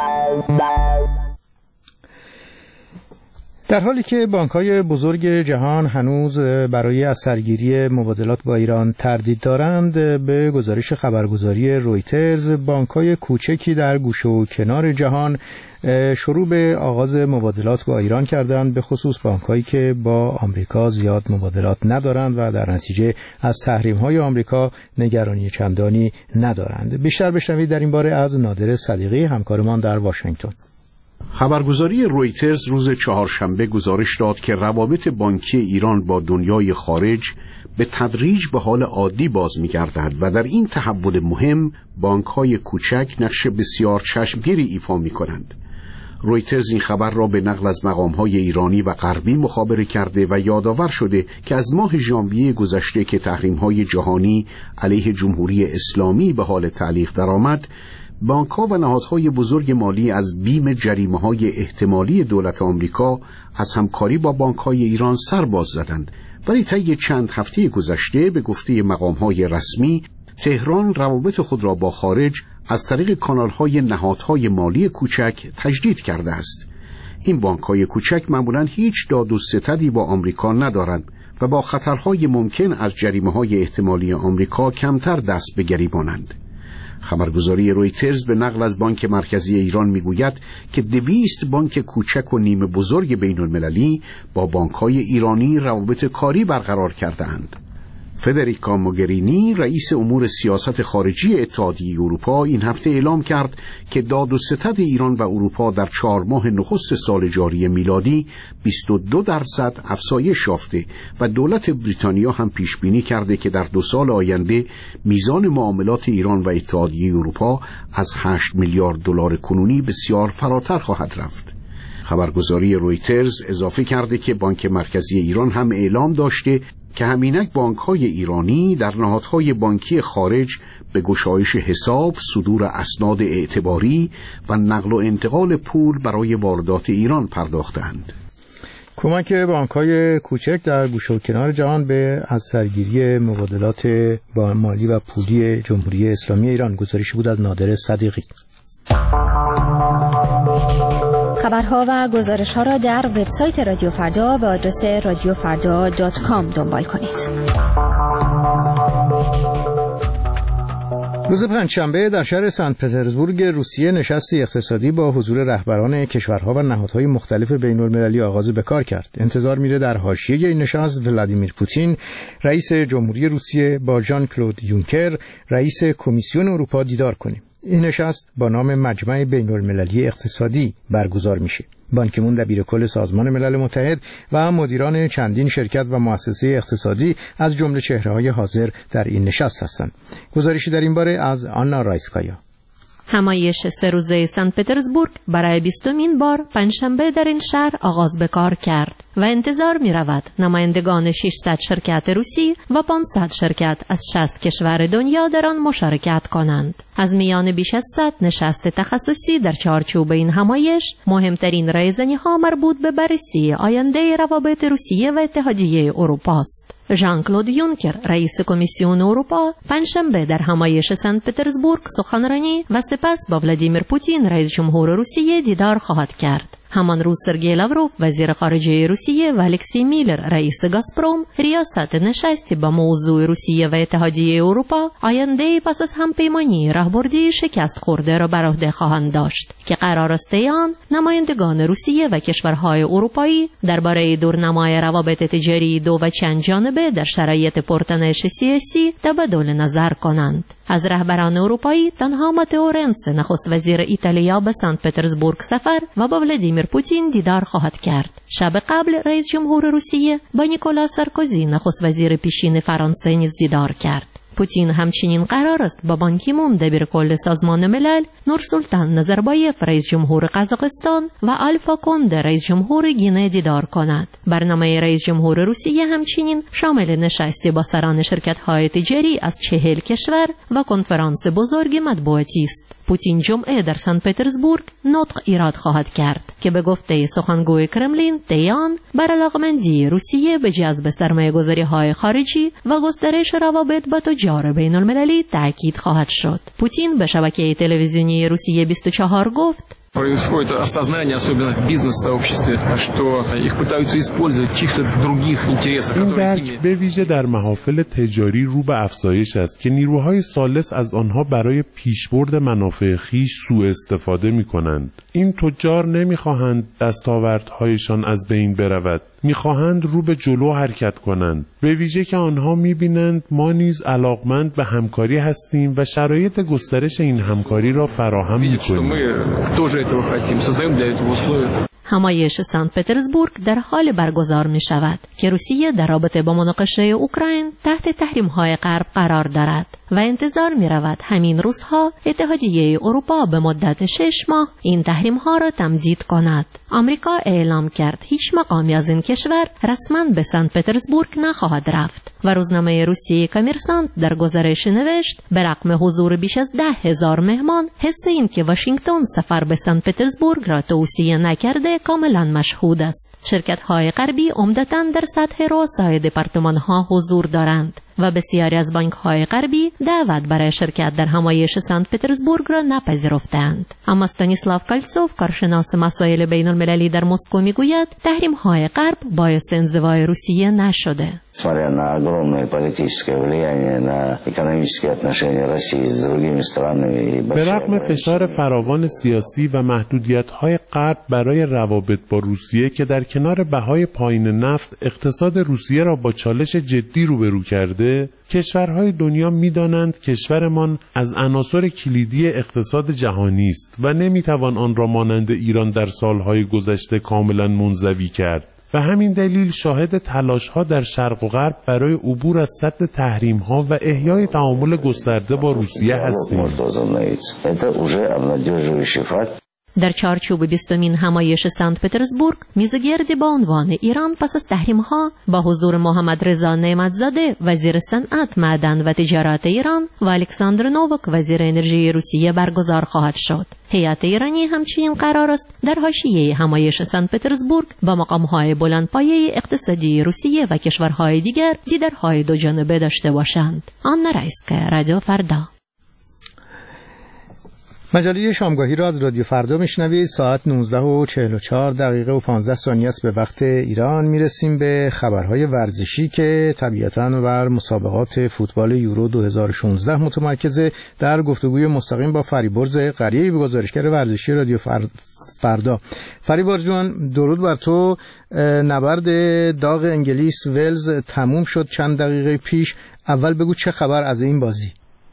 در حالی که بانک‌های بزرگ جهان هنوز برای اثرگیری مبادلات با ایران تردید دارند، به گزارش خبرگزاری رویترز بانک‌های کوچکی در گوشه و کنار جهان شروع به آغاز مبادلات با ایران کردند، به خصوص بانک‌هایی که با آمریکا زیاد مبادلات ندارند و در نتیجه از تحریم‌های آمریکا نگرانی چندانی ندارند. بیشتر بشنوید در این باره از نادر صدیقی همکارمان در واشنگتن. خبرگزاری رویترز روز چهارشنبه گزارش داد که روابط بانکی ایران با دنیای خارج به تدریج به حال عادی باز می‌گردد و در این تحول مهم بانک‌های کوچک نقش بسیار چشمگیری ایفا می‌کنند. رویترز این خبر را به نقل از مقام‌های ایرانی و غربی مخابره کرده و یادآور شده که از ماه ژانویه گذشته که تحریم‌های جهانی علیه جمهوری اسلامی به حال تعلیق درآمد، بانک‌ها و نهادهای بزرگ مالی از بیم جریمه‌های احتمالی دولت آمریکا از همکاری با بانک‌های ایران سر باز زدند، ولی طی چند هفته گذشته به گفته مقام‌های رسمی تهران روابط خود را با خارج از طریق کانال‌های نهادهای مالی کوچک تجدید کرده است. این بانک‌های کوچک معمولاً هیچ داد و ستدی با آمریکا ندارند و با خطرهای ممکن از جریمه‌های احتمالی آمریکا کمتر دست به گریبانند. خبرگزاری رویترز به نقل از بانک مرکزی ایران میگوید که 200 بانک کوچک و نیمه بزرگ بین المللی با بانک‌های ایرانی روابط کاری برقرار کرده‌اند. فدریکا موگرینی رئیس امور سیاست خارجی اتحادیه اروپا این هفته اعلام کرد که داد و ستد ایران و اروپا در 4 ماه نخست سال جاری میلادی 22% افزایش یافته و دولت بریتانیا هم پیش بینی کرده که در 2 سال آینده میزان معاملات ایران و اتحادیه اروپا از 8 میلیارد دلار کنونی بسیار فراتر خواهد رفت. خبرگزاری رویترز اضافه کرده که بانک مرکزی ایران هم اعلام داشته که همینک بانک‌های ایرانی در نهادهای بانکی خارج به گشایش حساب، صدور اسناد اعتباری و نقل و انتقال پول برای واردات ایران پرداختند. کمک بانک‌های کوچک در گوشه و کنار جهان به از سرگیری مبادلات مالی و پولی جمهوری اسلامی ایران. گزارشی بود از نادر صدیقی. خبرها و گزارش‌ها را در وبسایت رادیو فردا به آدرس radiofarda.com دنبال کنید. روز پنجشنبه در شهر سنت پترزبورگ روسیه نشستی اقتصادی با حضور رهبران کشورها و نهادهای مختلف بین‌المللی آغاز به کار کرد. انتظار میره در حاشیه این نشست ولادیمیر پوتین رئیس جمهوری روسیه با ژان کلود یونکر رئیس کمیسیون اروپا دیدار کنه. این نشست با نام مجمع بین‌المللی اقتصادی برگزار میشه. بان کی مون دبیرکل سازمان ملل متحد و مدیران چندین شرکت و مؤسسه اقتصادی از جمله چهره‌های حاضر در این نشست هستند. گزارشی در این باره از آنا رایسکایا. همایش 3 روزه سنت پترزبورگ برای 20مین بار پنجشنبه در این شهر آغاز به کار کرد و انتظار می رود نمایندگان 600 شرکت روسی و 500 شرکت از 60 کشور دنیا در آن مشارکت کنند. از میان بیش از 100 نشست تخصصی در چارچوب این همایش، مهمترین رایزنی‌ها مربوط به بررسی آینده روابط روسیه و اتحادیه اروپا است. ژان کلود یونکر رئیس کمیسیون اروپا پنجشنبه در همایش سنت پترزبورگ سخنرانی و سپس با ولادیمیر پوتین رئیس جمهور روسیه دیدار خواهد کرد. همان روز سرگئی لاوروف وزیر خارجه روسیه و الکسی میلر رئیس گازپروم ریاست نشستی با موضوع روسیه و اتحادیه اروپا آینده پس از همپیمانی راهبردی شکست خورده را بر عهده خواهند داشت که قرار است آن نمایندگان روسیه و کشورهای اروپایی درباره دورنمای روابط تجاری دو و چند جانبه در شرایط پرتنش سیاسی تبادل نظر کنند. از رهبران اروپایی تنها ماتئو رنسی نخست وزیر ایتالیا به سنت پترزبورگ سفر و با ولادیمیر پوتین دیدار خواهد کرد. شب قبل رئیس جمهور روسیه با نیکولا سارکوزی نخست وزیر پیشین فرانسه نیز دیدار کرد. پوتین همچنین قرار است با بان کی مون دبیرکل سازمان ملل، نورسولتان نظربایف رئیس جمهور قزاقستان و آلفا کونده رئیس جمهور گینه دیدار کند. برنامه رئیس جمهور روسیه همچنین شامل نشستی با سران شرکت‌های تجاری از 40 کشور و کنفرانس بزرگ مطبوعاتی است. پوتین جمعه در سنت پترزبورگ نطق ایراد خواهد کرد که به گفته سخنگوی کرملین دیان بر علاقمندی روسیه به جذب سرمایه‌گذاری‌های خارجی و گسترش روابط با تجار بین‌المللی تاکید خواهد شد. پوتین به شبکه تلویزیونی روسیه 24 گفت: Происходит осознание, особенно в бизнес-сообществе, что их пытаются использовать в чьих-то других интересах, которые с ними... به ویژه در محافل تجاری رو به افزایش است که نیروهای ثالث از آنها برای پیشبرد منافع خویش سوء استفاده می‌کنند. این تجار نمی‌خواهند دستاوردهایشان از بین برود، می‌خواهند رو به جلو حرکت کنند. به ویژه که آنها می‌بینند ما نیز علاقمند به همکاری هستیم و شرایط گسترش این همکاری را فراهم می‌کنیم. همایش سنت پترزبورگ در حال برگزار می شود که روسیه در رابطه با مناقشه اوکراین تحت تحریم‌های غرب قرار دارد و انتظار می رود همین روزها اتحادیه اروپا به مدت 6 ماه این تحریم‌ها را تمدید کند. آمریکا اعلام کرد هیچ مقامی از این کشور رسما به سنت پترزبورگ نخواهد رفت و روزنامه روسیه کامرسانت در گزارش نوشت به رغم حضور بیش از 10,000 مهمان، حس این که واشنگتن سفر به سنت پترزبورگ را توصیه نکرده کاملا مشهود است. شرکت‌های غربی عمدتاً در سطح رؤسای دپارتمان‌ها حضور دارند و بسیاری از بانک‌های غربی دعوت برای شرکت در همایش سنت پترزبورگ را نپذیرفتند. اما استانیسلاو کالتسوف کارشناس مسائل بین‌المللی در مسکو می‌گوید تحریم‌های غرب باعث انزوای روسیه نشده. Несмотря на огромное политическое влияние на экономические отношения России с другими странами. به رغم فشار فراوان سیاسی و محدودیت‌های غرب برای روابط با روسیه که در کنار بهای پایین نفت اقتصاد روسیه را با چالش جدی روبرو کرده، کشورهای دنیا می‌دانند کشورمان از عناصر کلیدی اقتصاد جهانی است و نمی‌توان آن را مانند ایران در سالهای گذشته کاملا منزوی کرد. و همین دلیل شاهد تلاش‌ها در شرق و غرب برای عبور از سد تحریم‌ها و احیای تعامل گسترده با روسیه هستیم. در چارچوب 20مین همایش سنت پترزبورگ میزگردی با عنوان ایران پس از تحریم‌ها با حضور محمد رضا نعمتزاده وزیر صنعت، معدن و تجارت ایران و الکساندر نووک وزیر انرژی روسیه برگزار خواهد شد. هیئت ایرانی همچنین قرار است در حاشیه همایش سنت پترزبورگ با مقام‌های بلندپایه اقتصادی روسیه و کشورهای دیگر دیدارهای دو جانبه داشته باشند. آن رئیسک رادیو فردا. مجله شامگاهی را از رادیو فردا میشنوید. ساعت 19:44 و 15 ثانیه است به وقت ایران. میرسیم به خبرهای ورزشی که طبیعتاً بر مسابقات فوتبال یورو 2016 متمرکزه. در گفتگوی مستقیم با فریبرز قریبی گزارشگر ورزشی رادیو فردا. فریبرز جان، درود بر تو. نبرد داغ انگلیس ولز تموم شد چند دقیقه پیش. اول بگو چه خبر از این بازی؟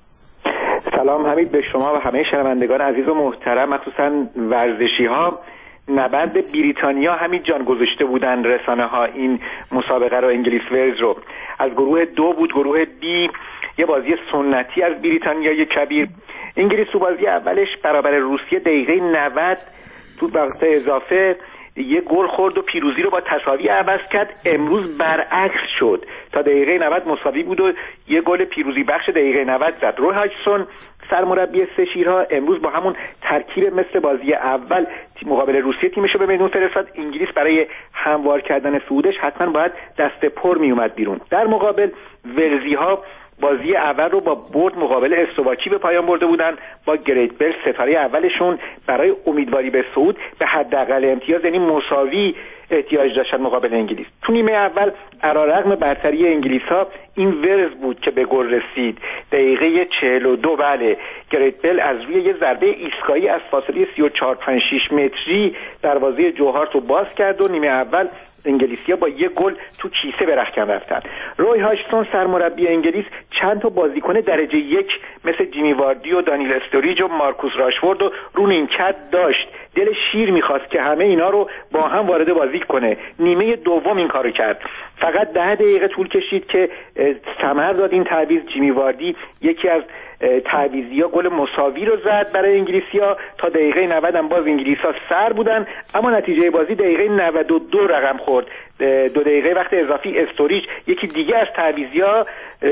سلام حمید به شما و همه شنوندگان عزیز و محترم، مخصوصا ورزشی ها. نبرد بریتانیا همین جان گذاشته بودن رسانه ها این مسابقه رو، انگلیس ولز رو. از گروه 2 بود، گروه بی، یه بازی سنتی از بریتانیای کبیر. انگلیس تو بازی اولش برابر روسیه دقیقه 90 تو وقت اضافه یه گل خورد و پیروزی رو با تساوی عوض کرد. امروز برعکس شد، تا دقیقه 90 مساوی بود و یه گل پیروزی بخش دقیقه 90 زد. روی هاجسون سرمربی سه شیرها امروز با همون ترکیب مثل بازی اول مقابل روسیه تیمشو به میدون فرستاد. انگلیس برای هموار کردن صعودش حتما باید دست پر می اومد بیرون. در مقابل ولزی ها بازی اول رو با برد مقابل اسلواکی به پایان برده بودن. با گریت بل ستاره اولشون برای امیدواری به صعود به حداقل امتیاز یعنی مساوی احتیاج داشتن مقابل انگلیس. تو نیمه اول علیرغم برتری انگلیس‌ها این ولز بود که به گل رسید. دقیقه 42 بله، گریت بل از روی یه ضربه ایستگاهی از فاصله 34-5-6 متری دروازه جوهارت رو باز کرد و نیمه اول انگلیسی‌ها با یه گل تو کیسه به رختکن رفتن. روی هاجسون سرمربی انگلیس چند تا بازیکن درجه یک مثل جیمی واردی و دانیل استوریج و مارکوس راشفورد و رو نیمکت داشت. دل شیر می‌خواست که همه اینا رو با هم وارد بازی کنه. نیمه دوم این کارو کرد. فقط 10 دقیقه طول کشید که ثمر داد این تعویض. جیمی واردی یکی از تعویضی‌ها گل مساوی رو زد برای انگلیسی‌ها. تا دقیقه 90 هم باز انگلیس‌ها سر بودن، اما نتیجه بازی دقیقه 92 رقم خورد. 2 دقیقه وقت اضافی استوریج یکی دیگه از تعویضی‌ها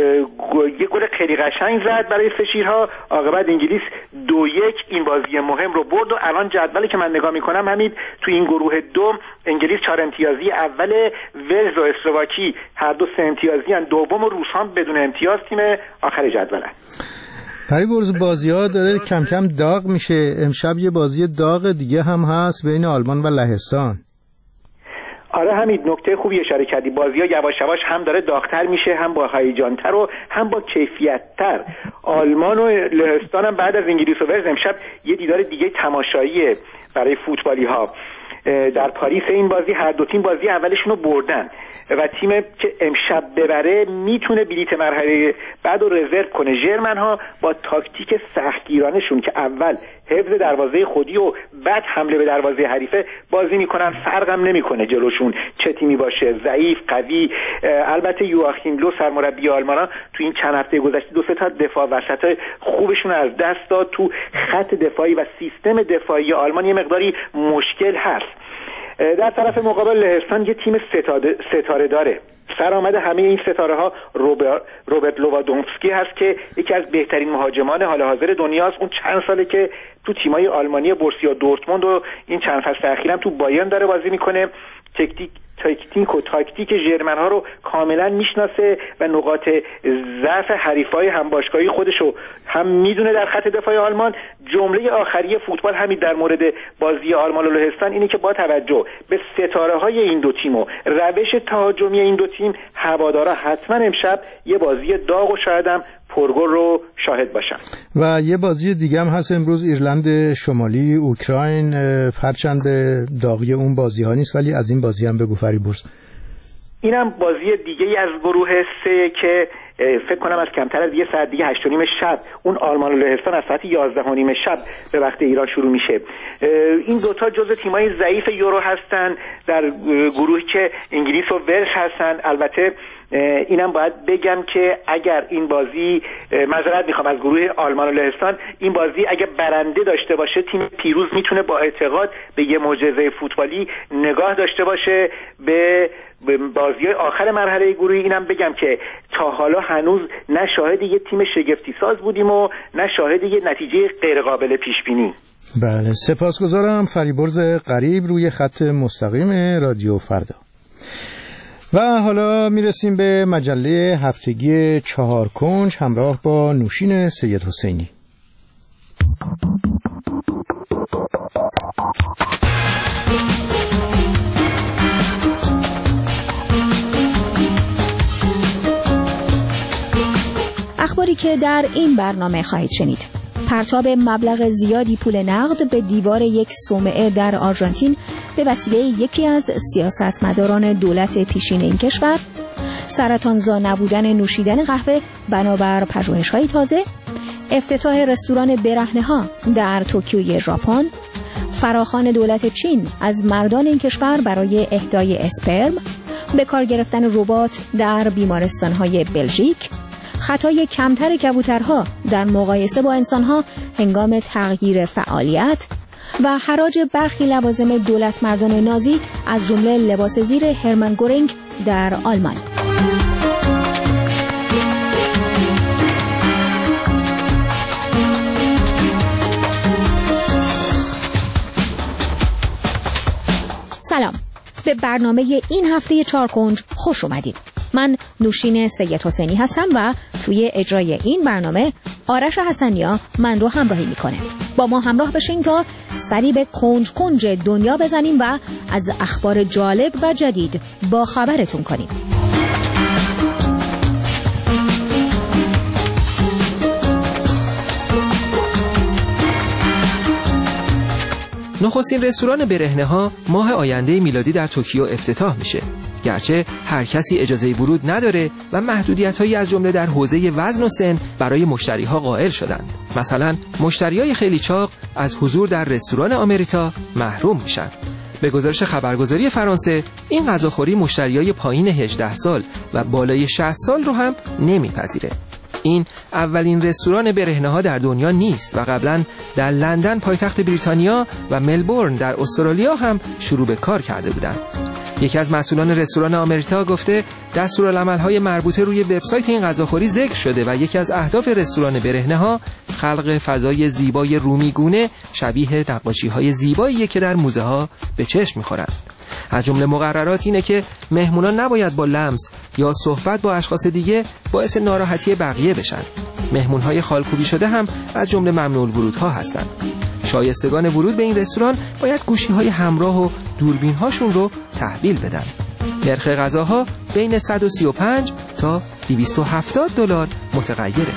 یه گل خیلی قشنگ زد برای سه شیرها. عاقبت انگلیس 2-1 این بازی مهم رو برد و الان جدولی که من نگاه می‌کنم همین تو این گروه 2 انگلیس 4 امتیازی اول، ولز و اسلواکی هر دو 3 امتیازی ان، دوم و روس هم بدون امتیاز تیم آخر جدولن. فریبرز بازی‌ها داره کم کم داغ میشه. امشب یه بازی داغ دیگه هم هست بین آلمان و لهستان. آره حمید، نکته خوبی اشاره کردی. بازی‌ها یواش یواش هم داره داغ‌تر میشه، هم با هیجان‌تر و هم با کیفیت‌تر. آلمان و لهستان هم بعد از انگلیس و ولز امشب یه دیدار دیگه تماشاییه برای فوتبالی‌ها. در پاریس این بازی هر دو تیم بازی اولشون رو بردن و تیم که امشب ببره میتونه بلیت مرحله بعد رو رزرو کنه. ژرمن‌ها با تاکتیک سختگیرانشون که اول حفظ دروازه خودی و بعد حمله به دروازه حریفه بازی میکنن، فرقم نمیکنه جلوشون چه تیمی باشه، ضعیف قوی. البته یواخیم لو سرمربی آلمانا تو این چند هفته گذشته 2-3 تا دفاع وسط خوبشون از دست داد. تو خط دفاعی و سیستم دفاعی آلمان یه مقداری مشکل هست. در طرف مقابل لهستان یه تیم ستاره داره. سرآمد همه این ستاره ها روبرت لوادونسکی هست که یکی از بهترین مهاجمان حال حاضر دنیاست. اون چند ساله که تو تیمای آلمانی بورسیا دورتموند و این چند فصل اخیرم تو بایرن داره بازی میکنه. تاکتیک ژرمن ها رو کاملا میشناسه و نقاط ضعف حریفای همباشگاهی خودشو هم میدونه در خط دفاع آلمان. جمله آخری فوتبال همین در مورد بازی آلمان و لهستان اینه که با توجه به ستاره های این دو تیم و روش تهاجمی این دو تیم، هوادارا حتما امشب یه بازی داغ و شاید هم پرگل رو شاهد باشن. و یه بازی دیگه هم هست امروز، ایرلند شمالی اوکراین. هرچند داغی اون بازی ها نیست ولی از این بازی هم بگو فریبرز. اینم بازی دیگه ای از گروه 3 که فکر کنم از کمتر از یه ساعت دیگه 8:30 شب اون آلمان و لهستان از ساعت 11:30 شب به وقت ایران شروع میشه. این دوتا جزو تیمای ضعیف یورو هستن در گروهی که انگلیس و ولز هستن. البته اینم باید بگم که اگر این بازی، معذرت میخوام از گروه آلمان و لهستان، این بازی اگر برنده داشته باشه تیم پیروز میتونه با اعتقاد به یه معجزه فوتبالی نگاه داشته باشه به بازی‌های آخر مرحله گروهی. اینم بگم که تا حالا هنوز نه شاهد یه تیم شگفتی ساز بودیم و نه شاهد یه نتیجه غیر قابل پیش بینی. بله، سپاسگزارم. فریبرز غریب روی خط مستقیم رادیو فردا. و حالا میرسیم به مجله هفتگی 4 کنج همراه با نوشین سید حسینی. اخباری که در این برنامه خواهید شنید: پرتاب مبلغ زیادی پول نقد به دیوار یک صومعه در آرژانتین به وسیله یکی از سیاستمداران دولت پیشین این کشور، سرطانزا نبودن نوشیدن قهوه بنابر پژوهش‌های تازه، افتتاح رستوران برهنه‌ها در توکیوی ژاپن، فراخوان دولت چین از مردان این کشور برای اهدای اسپرم، به کار گرفتن ربات در بیمارستان‌های بلژیک، خطای کمتر کبوترها در مقایسه با انسانها هنگام تغییر فعالیت و حراج برخی لوازم دولت مردان نازی از جمله لباس زیر هرمن گورینگ در آلمان. سلام، به برنامه این هفته 4 کنج خوش اومدید. من نوشین سید حسینی هستم و توی اجرای این برنامه آرش حسنیا من رو همراهی میکنه. با ما همراه بشین تا سری به کنج کنج دنیا بزنیم و از اخبار جالب و جدید با خبرتون کنیم. نخستین رستوران برهنه‌ها ماه آینده میلادی در توکیو افتتاح میشه. گرچه هر کسی اجازه ورود نداره و محدودیت‌هایی از جمله در حوزه وزن و سن برای مشتری‌ها قائل شدند. مثلا مشتریای خیلی چاق از حضور در رستوران آمریتا محروم میشن. به گزارش خبرگزاری فرانسه، این غذاخوری مشتریای پایین 18 سال و بالای 60 سال رو هم نمیپذیره. این اولین رستوران برهنه‌ها در دنیا نیست و قبلا در لندن پایتخت بریتانیا و ملبورن در استرالیا هم شروع به کار کرده بودند. یکی از مسئولان رستوران آمریتا گفته دستورالعمل‌های مربوطه روی وبسایت این غذاخوری ذکر شده و یکی از اهداف رستوران برهنه‌ها خلق فضای زیبای رومیگونه شبیه نقاشی‌های زیباییه که در موزه‌ها به چشم می‌خورند. از جمله مقررات اینه که مهمونان نباید با لمس یا صحبت با اشخاص دیگه باعث ناراحتی بقیه بشن. مهمون‌های خالکوبی شده هم از جمله ممنوع الورودها هستند. شایستگان ورود به این رستوران باید گوشی‌های همراه و دوربین‌هاشون رو تحویل بدن. نرخ غذاها بین 135 تا 270 دلار متغیره.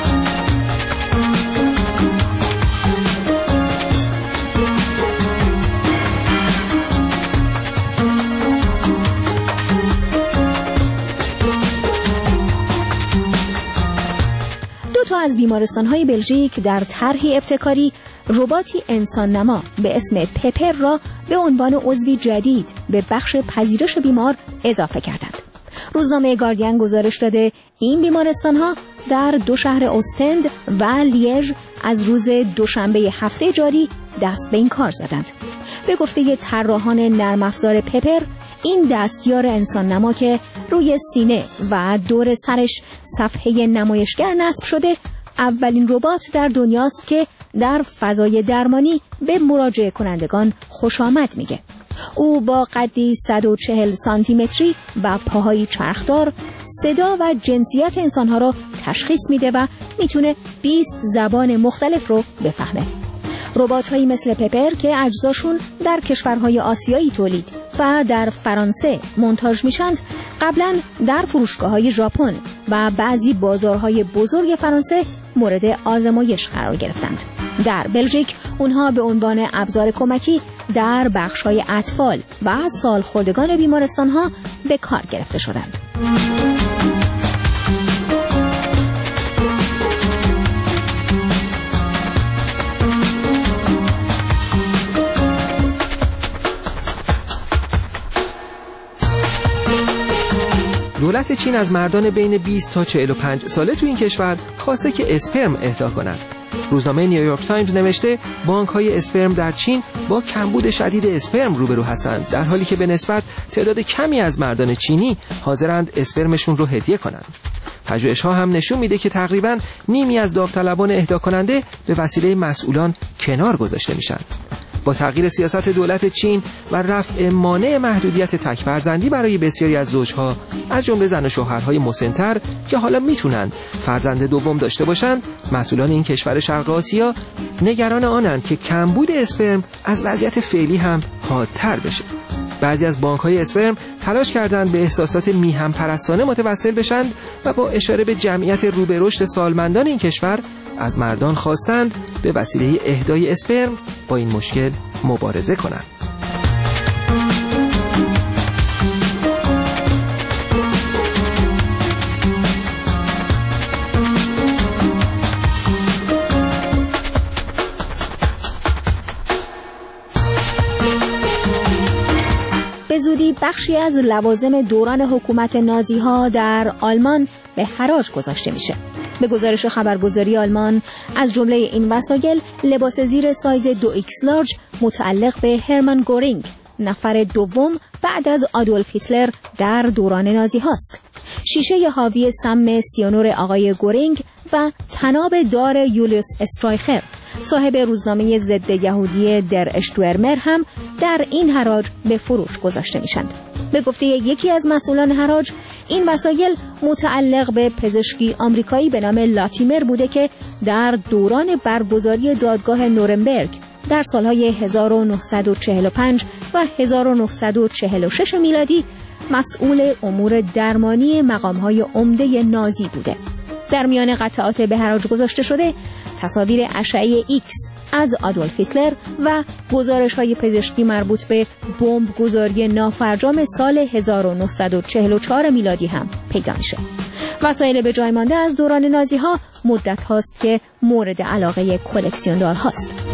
تا از بیمارستان‌های بلژیک در طرحی ابتکاری رباتی انسان نما به اسم پپر را به عنوان عضوی جدید به بخش پذیرش بیمار اضافه کردند. روزنامه گاردین گزارش داده این بیمارستان‌ها در 2 شهر استند و لیژ از روز دوشنبه هفته جاری دست به این کار زدند. به گفته طراحان نرم افزار پپر، این دستیار انسان نما که روی سینه و دور سرش صفحه نمایشگر نصب شده اولین ربات در دنیاست که در فضای درمانی به مراجعه کنندگان خوش آمد میگه. او با قدی 140 سانتی متری و پاهایی چرخدار صدا و جنسیت انسانها را تشخیص میده و میتونه 20 زبان مختلف رو بفهمه. ربات‌هایی مثل پپر که اجزاشون در کشورهای آسیایی تولید و در فرانسه مونتاژ میشند، قبلا در فروشگاه‌های ژاپن و بعضی بازارهای بزرگ فرانسه مورد آزمایش قرار گرفتند. در بلژیک اونها به عنوان ابزار کمکی در بخش‌های اطفال و سالخوردگان بیمارستان‌ها به کار گرفته شدند. دولت چین از مردان بین 20 تا 45 ساله تو این کشور خواسته که اسپرم اهدا کنند. روزنامه نیویورک تایمز نوشته بانک‌های اسپرم در چین با کمبود شدید اسپرم روبرو هستند، در حالی که به نسبت تعداد کمی از مردان چینی حاضرند اسپرمشون رو هدیه کنند. پژوهش‌ها هم نشون میده که تقریباً نیمی از داوطلبان اهدا کننده به وسیله مسئولان کنار گذاشته میشن. با تغییر سیاست دولت چین و رفع مانع محدودیت تک‌فرزندی برای بسیاری از زوجها از جمله زن و شوهرهای مسن‌تر که حالا میتونن فرزند دوم داشته باشند، مسئولان این کشور شرق آسیا نگران آنند که کمبود اسپرم از وضعیت فعلی هم حادتر بشه. بعضی از بانک‌های اسپرم تلاش کردند به احساسات میهم پرستانه متوسل بشند و با اشاره به جمعیت رو به رشد سالمندان این کشور از مردان خواستند به وسیله اهدای اسپرم با این مشکل مبارزه کنند. به زودی بخشی از لوازم دوران حکومت نازی‌ها در آلمان به حراج گذاشته میشه. به گزارش خبرگزاری آلمان از جمله این وسایل لباس زیر سایز 2X لارج متعلق به هرمان گورینگ، نفر دوم بعد از آدولف هیتلر در دوران نازی هاست. شیشه حاوی سم سیانور آقای گورینگ و طناب دار یولیوس استرایخر، صاحب روزنامه ضد یهودی در اشتورمر هم در این حراج به فروش گذاشته میشند. به گفته یکی از مسئولان حراج، این وسایل متعلق به پزشکی آمریکایی به نام لاتیمر بوده که در دوران برگزاری دادگاه نورنبرگ در سالهای 1945 و 1946 میلادی مسئول امور درمانی مقام‌های عمده نازی بوده. در میان قطعات به حراج گذاشته شده تصاویر اشعه ایکس از آدولف هیتلر و گزارش‌های پزشکی مربوط به بمب گذاری نافرجام سال 1944 میلادی هم پیدا میشه. وسایل به جای مانده از دوران نازی‌ها مدت هاست که مورد علاقه کلکسیوندار هاست.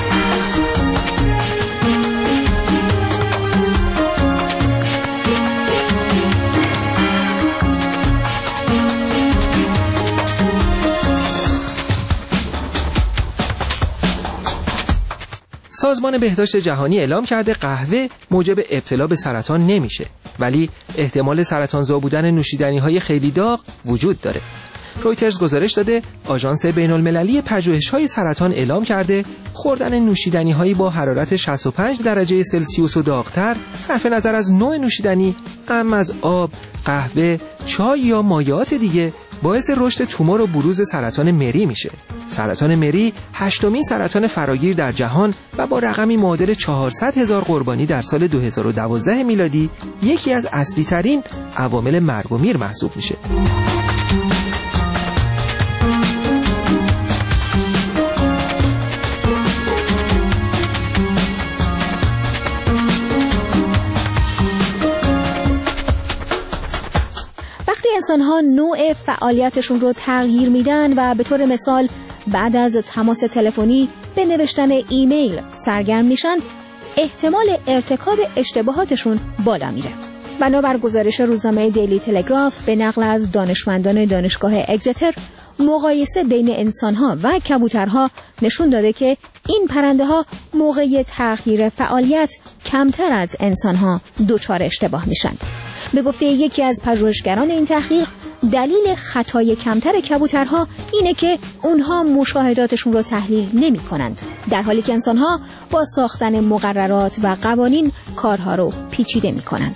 سازمان بهداشت جهانی اعلام کرده قهوه موجب ابتلا به سرطان نمیشه، ولی احتمال سرطانزا بودن نوشیدنی‌های خیلی داغ وجود داره. رویترز گزارش داده آژانس بین‌المللی پژوهش‌های سرطان اعلام کرده خوردن نوشیدنی‌هایی با حرارت 65 درجه سلسیوس و داغ‌تر صرف نظر از نوع نوشیدنی، اما از آب، قهوه، چای یا مایعات دیگه باعث رشد تومور و بروز سرطان مری میشه. سرطان مری 8مین سرطان فراگیر در جهان و با رقمی معادل 400,000 قربانی در سال 2012 میلادی یکی از اصلی ترین عوامل مرگ و میر محسوب میشه. انسان‌ها نوع فعالیتشون رو تغییر میدن و به طور مثال بعد از تماس تلفنی به نوشتن ایمیل سرگرم میشن، احتمال ارتکاب اشتباهاتشون بالا میره. بنابر گزارش روزنامه دیلی تلگراف به نقل از دانشمندان دانشگاه اگزتر، مقایسه بین انسان‌ها و کبوترها نشون داده که این پرنده‌ها موقع تغییر فعالیت کمتر از انسان‌ها دچار اشتباه میشن. به گفته یکی از پژوهشگران این تحقیق، دلیل خطای کمتر کبوترها اینه که اونها مشاهداتشون رو تحلیل نمی کنند، در حالی که انسانها با ساختن مقررات و قوانین کارها رو پیچیده می کنند.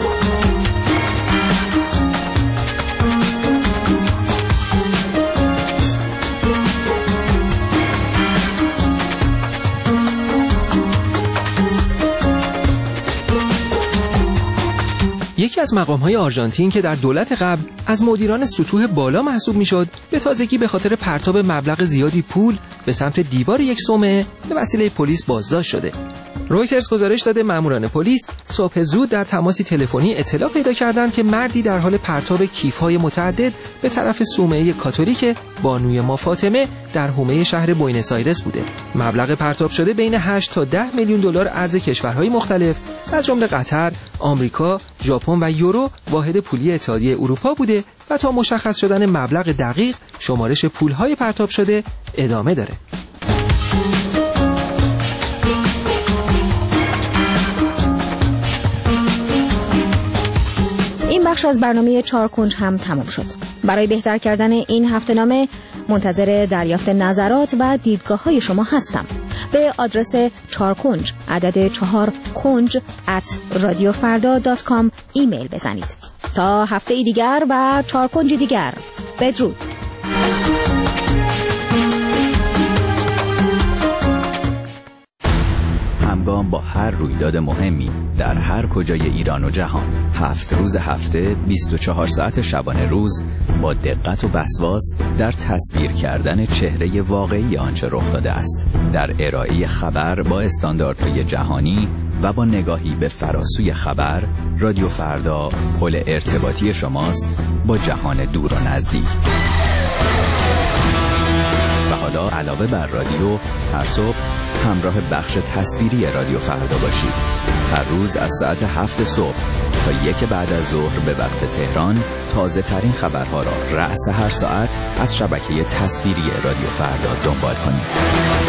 یکی از مقام‌های آرژانتین که در دولت قبل از مدیران سطوح بالا محسوب می‌شد، به تازگی به خاطر پرتاب مبلغ زیادی پول به سمت دیوار یک صومعه به وسیله پلیس بازداشت شده. رویترز گزارش داده ماموران پلیس صبح زود در تماسی تلفنی اطلاع پیدا کردند که مردی در حال پرتاب کیف‌های متعدد به طرف صومعه کاتولیک بانوی ما فاطمه در حومه شهر بوئنوس آیرس بوده. مبلغ پرتاب شده بین 8 تا 10 میلیون دلار ارز کشورهای مختلف از جمله قطر، آمریکا، ژاپن و یورو واحد پولی اتحادیه اروپا بوده و تا مشخص شدن مبلغ دقیق شمارش پول‌های پرتاب شده ادامه داره. این بخش از برنامه 4 کنج هم تمام شد. برای بهتر کردن این هفته‌نامه منتظر دریافت نظرات و دیدگاه‌های شما هستم. به آدرس 4 کنج عدد 4 کنج @radiofarda.com ایمیل بزنید. تا هفته دیگر و 4 کنج دیگر. بدرود. همگام با هر رویداد مهمی در هر کجای ایران و جهان 7 روز هفته 24 ساعت شبانه روز با دقت و وسواس در تصویر کردن چهره واقعی آنچه رخ داده است، در ارائه خبر با استانداردهای جهانی و با نگاهی به فراسوی خبر، رادیو فردا پل ارتباطی شماست با جهان دور و نزدیک. و حالا علاوه بر رادیو هر صبح همراه بخش تصویری رادیو فردا باشید. هر روز از ساعت 7 صبح تا 1 بعد از ظهر به وقت تهران تازه ترین خبرها را رأس هر ساعت از شبکه تصویری رادیو فردا دنبال کنید.